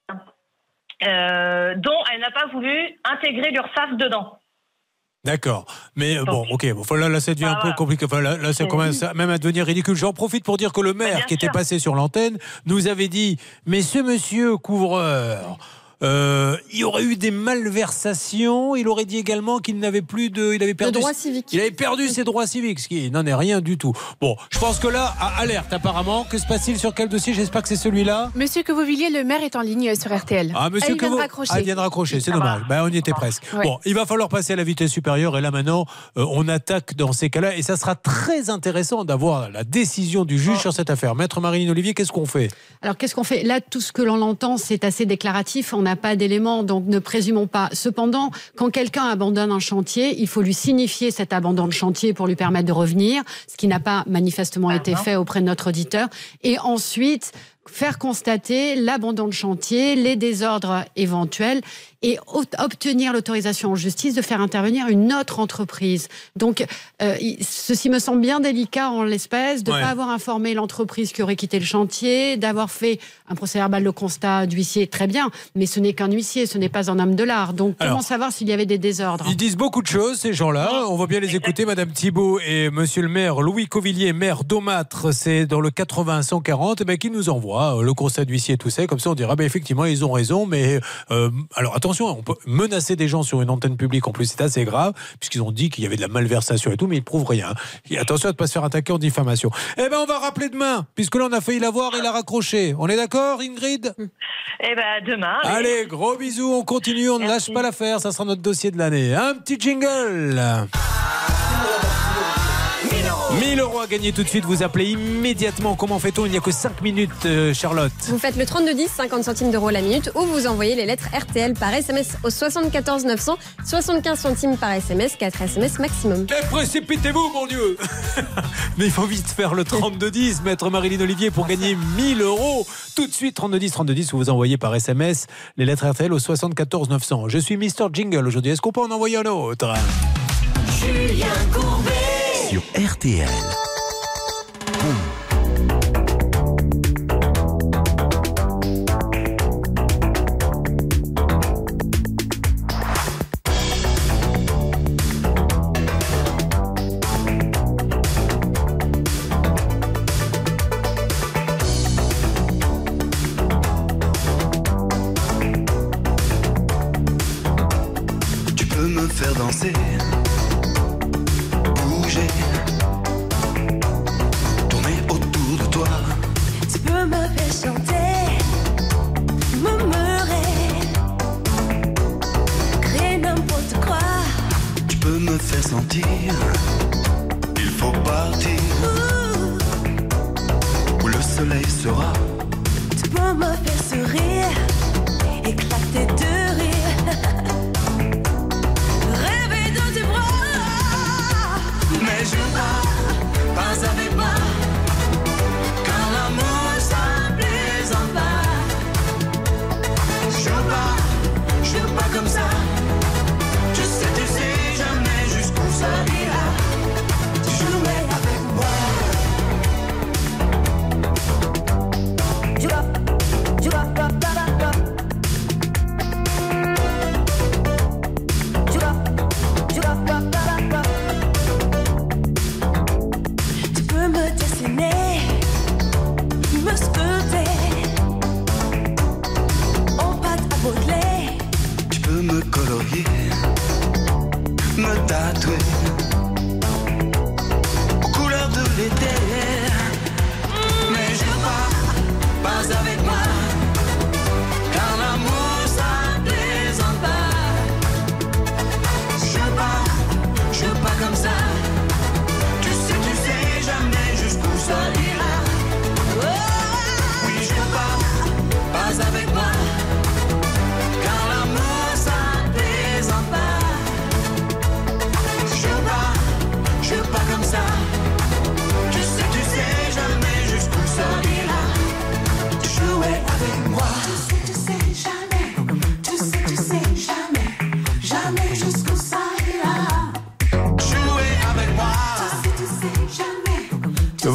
euh, dont elle n'a pas voulu intégrer l'URSSAF dedans. D'accord, mais Donc, bon, ok, bon, là, là, ça devient ah, un peu voilà. compliqué. Enfin, là, là, c'est quand même, ça, même à devenir ridicule. J'en profite pour dire que le maire, qui sûr. était passé sur l'antenne, nous avait dit, mais ce monsieur couvreur. Euh, il y aurait eu des malversations. Il aurait dit également qu'il n'avait plus de, il avait perdu, de droits civiques. Il avait perdu ses droits civiques, ce qui n'en est rien du tout. Bon, je pense que là, à alerte apparemment. Que se passe-t-il sur quel dossier? J'espère que c'est celui-là. Monsieur Quevilliers, le maire est en ligne sur R T L. Ah, Monsieur Quevilliers. Ah, il vient de raccrocher. C'est dommage. Ben, on y était presque. Ouais. Bon, il va falloir passer à la vitesse supérieure. Et là maintenant, euh, on attaque dans ces cas-là. Et ça sera très intéressant d'avoir la décision du juge oh. sur cette affaire. Maître Marilyn Olivier, qu'est-ce qu'on fait? Alors, qu'est-ce qu'on fait? Là, tout ce que l'on entend, c'est assez déclaratif. On n'a pas d'éléments. Donc ne présumons pas. Cependant, quand quelqu'un abandonne un chantier, il faut lui signifier cet abandon de chantier pour lui permettre de revenir, ce qui n'a pas manifestement ah, été non. fait auprès de notre auditeur. Et ensuite, faire constater l'abandon de chantier, les désordres éventuels et obtenir l'autorisation en justice de faire intervenir une autre entreprise. Donc, euh, ceci me semble bien délicat en l'espèce, de ne ouais. pas avoir informé l'entreprise qui aurait quitté le chantier, d'avoir fait un procès-verbal de constat d'huissier, très bien, mais ce n'est qu'un huissier, ce n'est pas un homme de l'art. Donc, Alors, comment savoir s'il y avait des désordres? Ils disent beaucoup de choses, ces gens-là. On va bien les écouter, Madame Thibault et Monsieur le maire Louis Quevilliers, maire d'Aumâtre, c'est dans le quatre-vingts cent quarante, ben, qui nous envoie le constat d'huissier et tout ça. Comme ça, on dira, ben, effectivement, ils ont raison, mais euh, alors attention, on peut menacer des gens sur une antenne publique, en plus c'est assez grave, puisqu'ils ont dit qu'il y avait de la malversation et tout, mais ils ne prouvent rien. Et attention à ne pas se faire attaquer en diffamation. Eh bien, on va rappeler demain, puisque là on a failli l'avoir et la raccrocher. On est d'accord, Ingrid? Eh bien, demain. Oui. Allez, gros bisous, on continue, on ne lâche pas l'affaire, ça sera notre dossier de l'année. Un petit jingle. mille euros à gagner tout de suite, vous appelez immédiatement. Comment fait-on? Il n'y a que cinq minutes, euh, Charlotte. Vous faites le trente-deux dix, cinquante centimes d'euros la minute, ou vous envoyez les lettres R T L par S M S au soixante-quatorze neuf cents, soixante-quinze centimes par S M S, quatre S M S maximum. Mais précipitez-vous, mon Dieu. Mais il faut vite faire le trente-deux dix, Maître Marilyn Olivier, pour gagner mille euros. Tout de suite, trente-deux dix, trente-deux dix, vous vous envoyez par S M S les lettres R T L au soixante-quatorze neuf cents. Je suis Mister Jingle aujourd'hui. Est-ce qu'on peut en envoyer un autre? Julien Courbet sur R T L. Tu peux me faire danser, bouger, tourner autour de toi. Tu peux me faire chanter, murmurer, créer n'importe quoi. Tu peux me faire sentir, il faut partir, Ouh. où le soleil sera. Tu peux me faire sourire, éclater de rire. Mais je pars, pas avec moi, quand l'amour ça plaisante pas. Je pars, je pars comme ça. Tu sais, tu sais jamais jusqu'où ça ira. Tu jouais avec moi. Tu vas, tu vas, pas, pas, pas, pas. Tu vas, tu vas, pas, pas, pas, pas. Me dessiner, me sculpter, en pâte à modeler. Tu peux me colorier, me tatouer, aux couleurs de l'été. Mais je pars, pas avec moi, car l'amour ça plaisante pas. Je pars, je pars comme ça. Tu sais, tu sais jamais jusqu'où ça ira. Oh, oui, je pars, pas avec moi, car l'amour ça plaisante pas. Je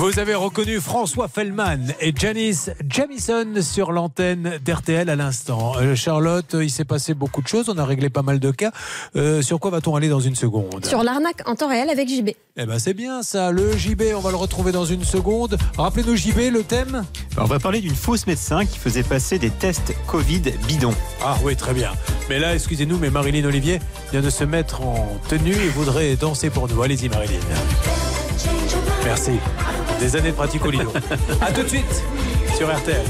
Vous avez reconnu François Fellman et Janice Jamison sur l'antenne d'R T L à l'instant. Euh, Charlotte, il s'est passé beaucoup de choses, on a réglé pas mal de cas. Euh, sur quoi va-t-on aller dans une seconde ? Sur l'arnaque en temps réel avec J B. Eh ben c'est bien ça, le J B, on va le retrouver dans une seconde. Rappelez-nous J B, le thème ? On va parler d'une fausse médecin qui faisait passer des tests Covid bidons. Ah oui, très bien. Mais là, excusez-nous, mais Marilyn Olivier vient de se mettre en tenue et voudrait danser pour nous. Allez-y Marilyn. Merci. Des années de pratique au Lido. A tout de suite sur R T L.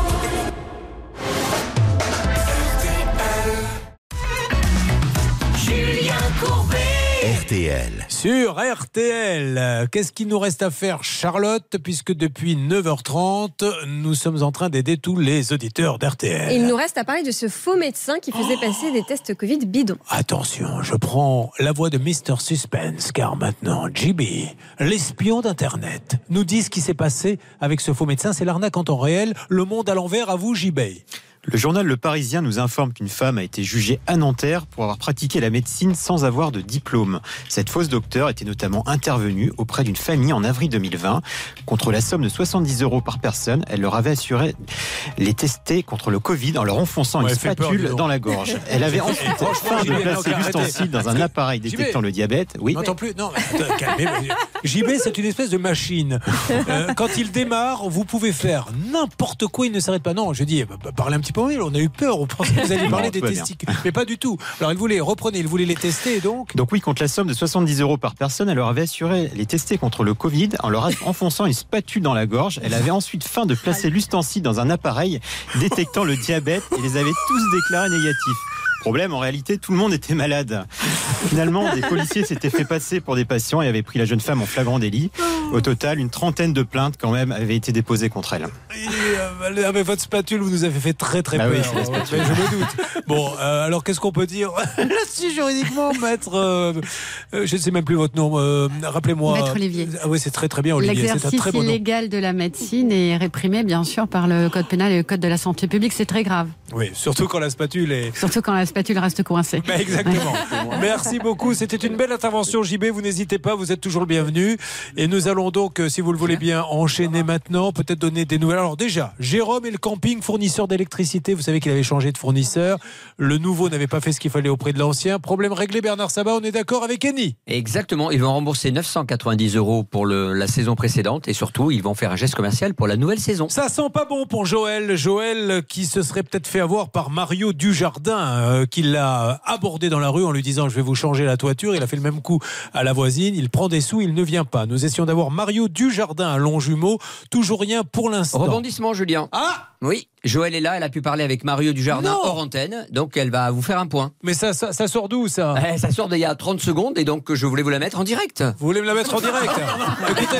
Julien Courbet. R T L. Sur R T L, qu'est-ce qu'il nous reste à faire, Charlotte, puisque depuis neuf heures trente, nous sommes en train d'aider tous les auditeurs d'R T L. Il nous reste à parler de ce faux médecin qui faisait passer des tests Covid bidons. Attention, je prends la voix de Mister Suspense, car maintenant, J B, l'espion d'Internet, nous dit ce qui s'est passé avec ce faux médecin. C'est l'arnaque en temps réel, le monde à l'envers, à vous, J B. Le journal Le Parisien nous informe qu'une femme a été jugée à Nanterre pour avoir pratiqué la médecine sans avoir de diplôme. Cette fausse docteure était notamment intervenue auprès d'une famille en avril deux mille vingt. Contre la somme de soixante-dix euros par personne, elle leur avait assuré les tester contre le Covid en leur enfonçant ouais, une spatule peur, dans la gorge. Elle avait ensuite fin de placer l'ustensile dans un appareil détectant le diabète. Oui. N'entends plus. Non, attends, calmez-vous. J B, c'est une espèce de machine. Euh, quand il démarre, vous pouvez faire n'importe quoi, il ne s'arrête pas. Non, je dis, parlez un petit peu. On a eu peur, on pensait que vous alliez parler non, des testicules. Mais pas du tout. Alors, il voulait, reprenez, il voulait les tester, et donc Donc oui, contre la somme de soixante-dix euros par personne, elle leur avait assuré les tester contre le Covid en leur enfonçant une spatule dans la gorge. Elle avait ensuite faim de placer l'ustensile dans un appareil détectant le diabète et les avait tous déclarés négatifs. Problème, en réalité, tout le monde était malade. Finalement, des policiers s'étaient fait passer pour des patients et avaient pris la jeune femme en flagrant délit. Au total, une trentaine de plaintes, quand même, avaient été déposées contre elle. Et, euh, avec votre spatule, vous nous avez fait très très ah peur. Oui, c'est la spatule. Je me doute. Bon, euh, alors qu'est-ce qu'on peut dire là-dessus juridiquement, maître euh, euh, je ne sais même plus votre nom. Euh, rappelez-moi. Maître Olivier. Ah oui, c'est très très bien, Olivier. L'exercice c'est un très bon illégal de la médecine est réprimé, bien sûr, par le code pénal et le code de la santé publique. C'est très grave. Oui, surtout quand la spatule est. Surtout quand la spatule reste coincée. Ben exactement. Merci beaucoup. C'était une belle intervention, J B. Vous n'hésitez pas, vous êtes toujours le bienvenu. Et nous allons donc, si vous le voulez bien, enchaîner maintenant, peut-être donner des nouvelles. Alors déjà, Jérôme et le camping, fournisseur d'électricité. Vous savez qu'il avait changé de fournisseur. Le nouveau n'avait pas fait ce qu'il fallait auprès de l'ancien. Problème réglé, Bernard Sabat, on est d'accord avec Annie? Exactement. Ils vont rembourser neuf cent quatre-vingt-dix euros pour le, la saison précédente. Et surtout, ils vont faire un geste commercial pour la nouvelle saison. Ça sent pas bon pour Joël. Joël qui se serait peut-être fait avoir par Mario Dujardin, euh, qui l'a abordé dans la rue en lui disant je vais vous changer la toiture. Il a fait le même coup à la voisine. Il prend des sous, il ne vient pas. Nous essayons d'avoir Mario Dujardin, un long jumeau. Toujours rien pour l'instant. Rebondissement, Julien. Ah oui, Joël est là, elle a pu parler avec Mario Dujardin non. hors antenne, donc elle va vous faire un point. Mais ça, ça, ça sort d'où ça? eh, Ça sort d'il y a trente secondes et donc je voulais vous la mettre en direct. Vous voulez me la mettre en direct? Écoutez.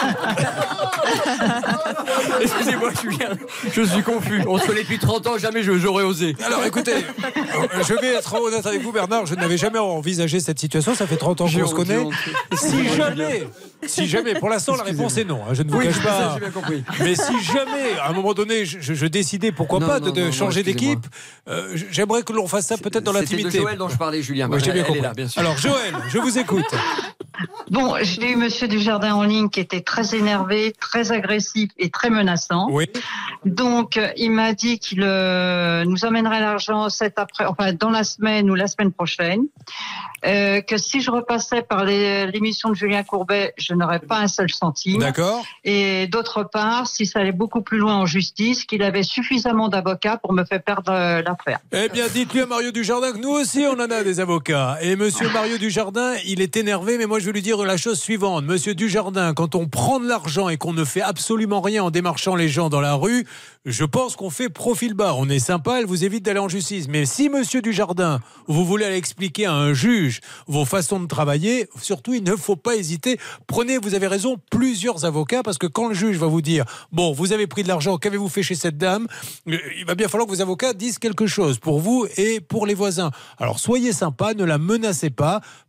Excusez-moi Julien, je suis confus. On se connaît depuis trente ans, jamais j'aurais osé. Alors écoutez, je vais être honnête avec vous Bernard, je n'avais jamais envisagé cette situation, ça fait trente ans qu'on se connaît. Si jamais, si jamais, pour l'instant la réponse est non, je ne vous oui, cache pas. Ça, j'ai bien compris. Mais si jamais, à un moment donné, je, je, je décidais, pourquoi non, pas, non, de, de non, changer non, d'équipe, euh, j'aimerais que l'on fasse ça peut-être dans l'intimité. C'était de Joël dont je parlais, Julien. Oui, j'ai bien compris. Là, bien sûr. Alors Joël, je vous écoute. Bon, j'ai eu Monsieur Dujardin en ligne qui était très énervé, très agressif et très menaçant. Oui. Donc, il m'a dit qu'il euh, nous emmènerait l'argent cet après, enfin dans la semaine ou la semaine prochaine. Euh, que si je repassais par les, l'émission de Julien Courbet, je n'aurais pas un seul centime. D'accord. Et d'autre part, si ça allait beaucoup plus loin en justice, qu'il avait suffisamment d'avocats pour me faire perdre euh, l'affaire. Eh bien, dites-lui à Mario Dujardin que nous aussi, on en a des avocats. Et Monsieur Mario Dujardin, il est énervé, mais moi, je vais lui dire la chose suivante. Monsieur Dujardin, quand on prend de l'argent et qu'on ne fait absolument rien en démarchant les gens dans la rue, je pense qu'on fait profil bas. On est sympa, elle vous évite d'aller en justice. Mais si Monsieur Dujardin, vous voulez aller expliquer à un juge vos façons de travailler, surtout, il ne faut pas hésiter. Prenez, vous avez raison, plusieurs avocats, parce que quand le juge va vous dire, bon, vous avez pris de l'argent, qu'avez-vous fait chez cette dame? Il va bien falloir que vos avocats disent quelque chose pour vous et pour les voisins. Alors, soyez sympa, ne la menacez pas.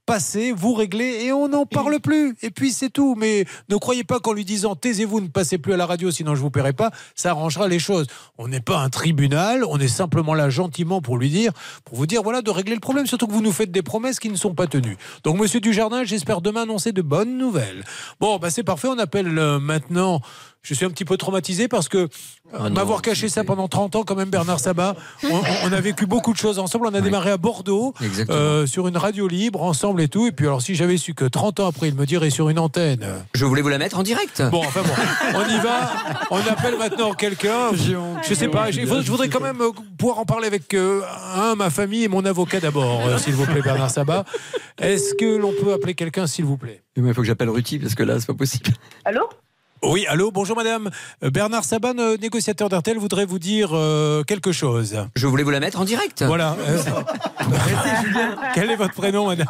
passez, vous réglez et on n'en parle plus. Et puis c'est tout. Mais ne croyez pas qu'en lui disant taisez-vous, ne passez plus à la radio, sinon je vous paierai pas, ça arrangera les choses. On n'est pas un tribunal, on est simplement là gentiment pour lui dire, pour vous dire voilà, de régler le problème. Surtout que vous nous faites des promesses qui ne sont pas tenues. Donc Monsieur Dujardin, j'espère demain annoncer de bonnes nouvelles. Bon, bah c'est parfait. On appelle euh, maintenant. Je suis un petit peu traumatisé parce que ah m'avoir caché ça pendant trente ans, quand même, Bernard Sabat. On, on a vécu beaucoup de choses ensemble. On a oui. démarré à Bordeaux, euh, sur une radio libre, ensemble et tout. Et puis, alors, si j'avais su que trente ans après, il me dirait sur une antenne. Je voulais vous la mettre en direct. Bon, enfin bon, on y va. On appelle maintenant quelqu'un. Je sais pas. Je voudrais quand même pouvoir en parler avec euh, un, ma famille et mon avocat d'abord, euh, s'il vous plaît, Bernard Sabat. Est-ce que l'on peut appeler quelqu'un, s'il vous plaît? Il faut que j'appelle Ruti parce que là, c'est pas possible. Allô? Oui, allô, bonjour madame. Bernard Sabat, négociateur d'R T L, voudrait vous dire euh, quelque chose. Je voulais vous la mettre en direct. Voilà. Euh... Quel est votre prénom, madame?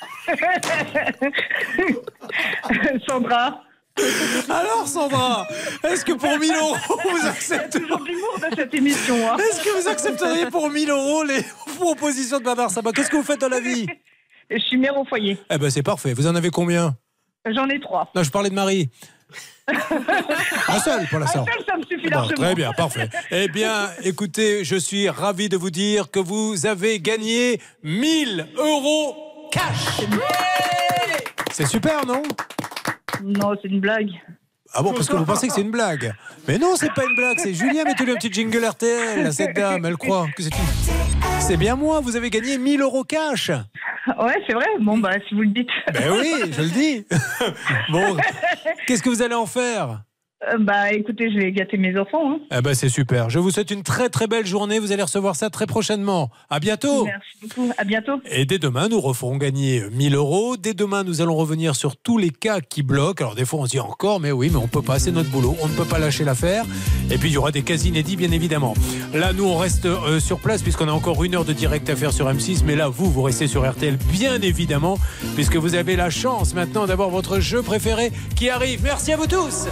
Sandra. Alors Sandra, est-ce que pour mille euros vous acceptez? Toujours de l'humour dans cette émission. Hein. Est-ce que vous accepteriez pour mille euros les propositions de Bernard Sabat? Qu'est-ce que vous faites dans la vie? Je suis mère au foyer. Eh ben c'est parfait. Vous en avez combien? J'en ai trois. Non, je parlais de Marie. Un seul pour l'instant. Un seul, ça me suffit bon, largement. Très bien, parfait. Eh bien, écoutez, je suis ravi de vous dire que vous avez gagné mille euros cash. C'est super, non? Non, c'est une blague. Ah bon, parce que vous pensez que c'est une blague? Mais non, c'est pas une blague, c'est Julien. Mettez-lui un petit jingle R T L à cette dame, elle croit que c'est une... C'est bien moi, vous avez gagné mille euros cash. Ouais, c'est vrai. Bon, bah, si vous le dites. Ben oui, je le dis. Bon, qu'est-ce que vous allez en faire? euh, Bah, écoutez, je vais gâter mes enfants. Hein. Eh ben, c'est super. Je vous souhaite une très très belle journée. Vous allez recevoir ça très prochainement. À bientôt. Merci beaucoup. À bientôt. Et dès demain, nous referons gagner mille euros. Dès demain, nous allons revenir sur tous les cas qui bloquent. Alors, des fois, on se dit encore, mais oui, mais on peut pas. C'est notre boulot. On ne peut pas lâcher l'affaire. Et puis, il y aura des cas inédits, bien évidemment. Là, nous, on reste euh, sur place puisqu'on a encore une heure de direct à faire sur M six. Mais là, vous, vous restez sur R T L, bien évidemment, puisque vous avez la chance maintenant d'avoir votre jeu préféré qui arrive. Merci à vous tous.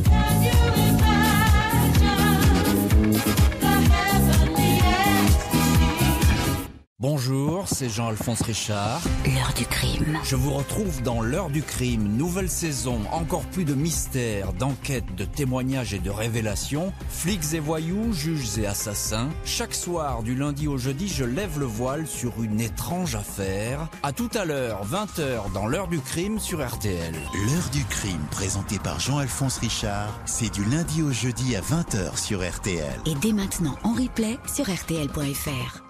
Bonjour, c'est Jean-Alphonse Richard. L'heure du crime. Je vous retrouve dans l'heure du crime, nouvelle saison, encore plus de mystères, d'enquêtes, de témoignages et de révélations. Flics et voyous, juges et assassins. Chaque soir, du lundi au jeudi, je lève le voile sur une étrange affaire. À tout à l'heure, vingt heures, dans l'heure du crime sur R T L. L'heure du crime, présenté par Jean-Alphonse Richard, c'est du lundi au jeudi à vingt heures sur R T L. Et dès maintenant en replay sur R T L point F R.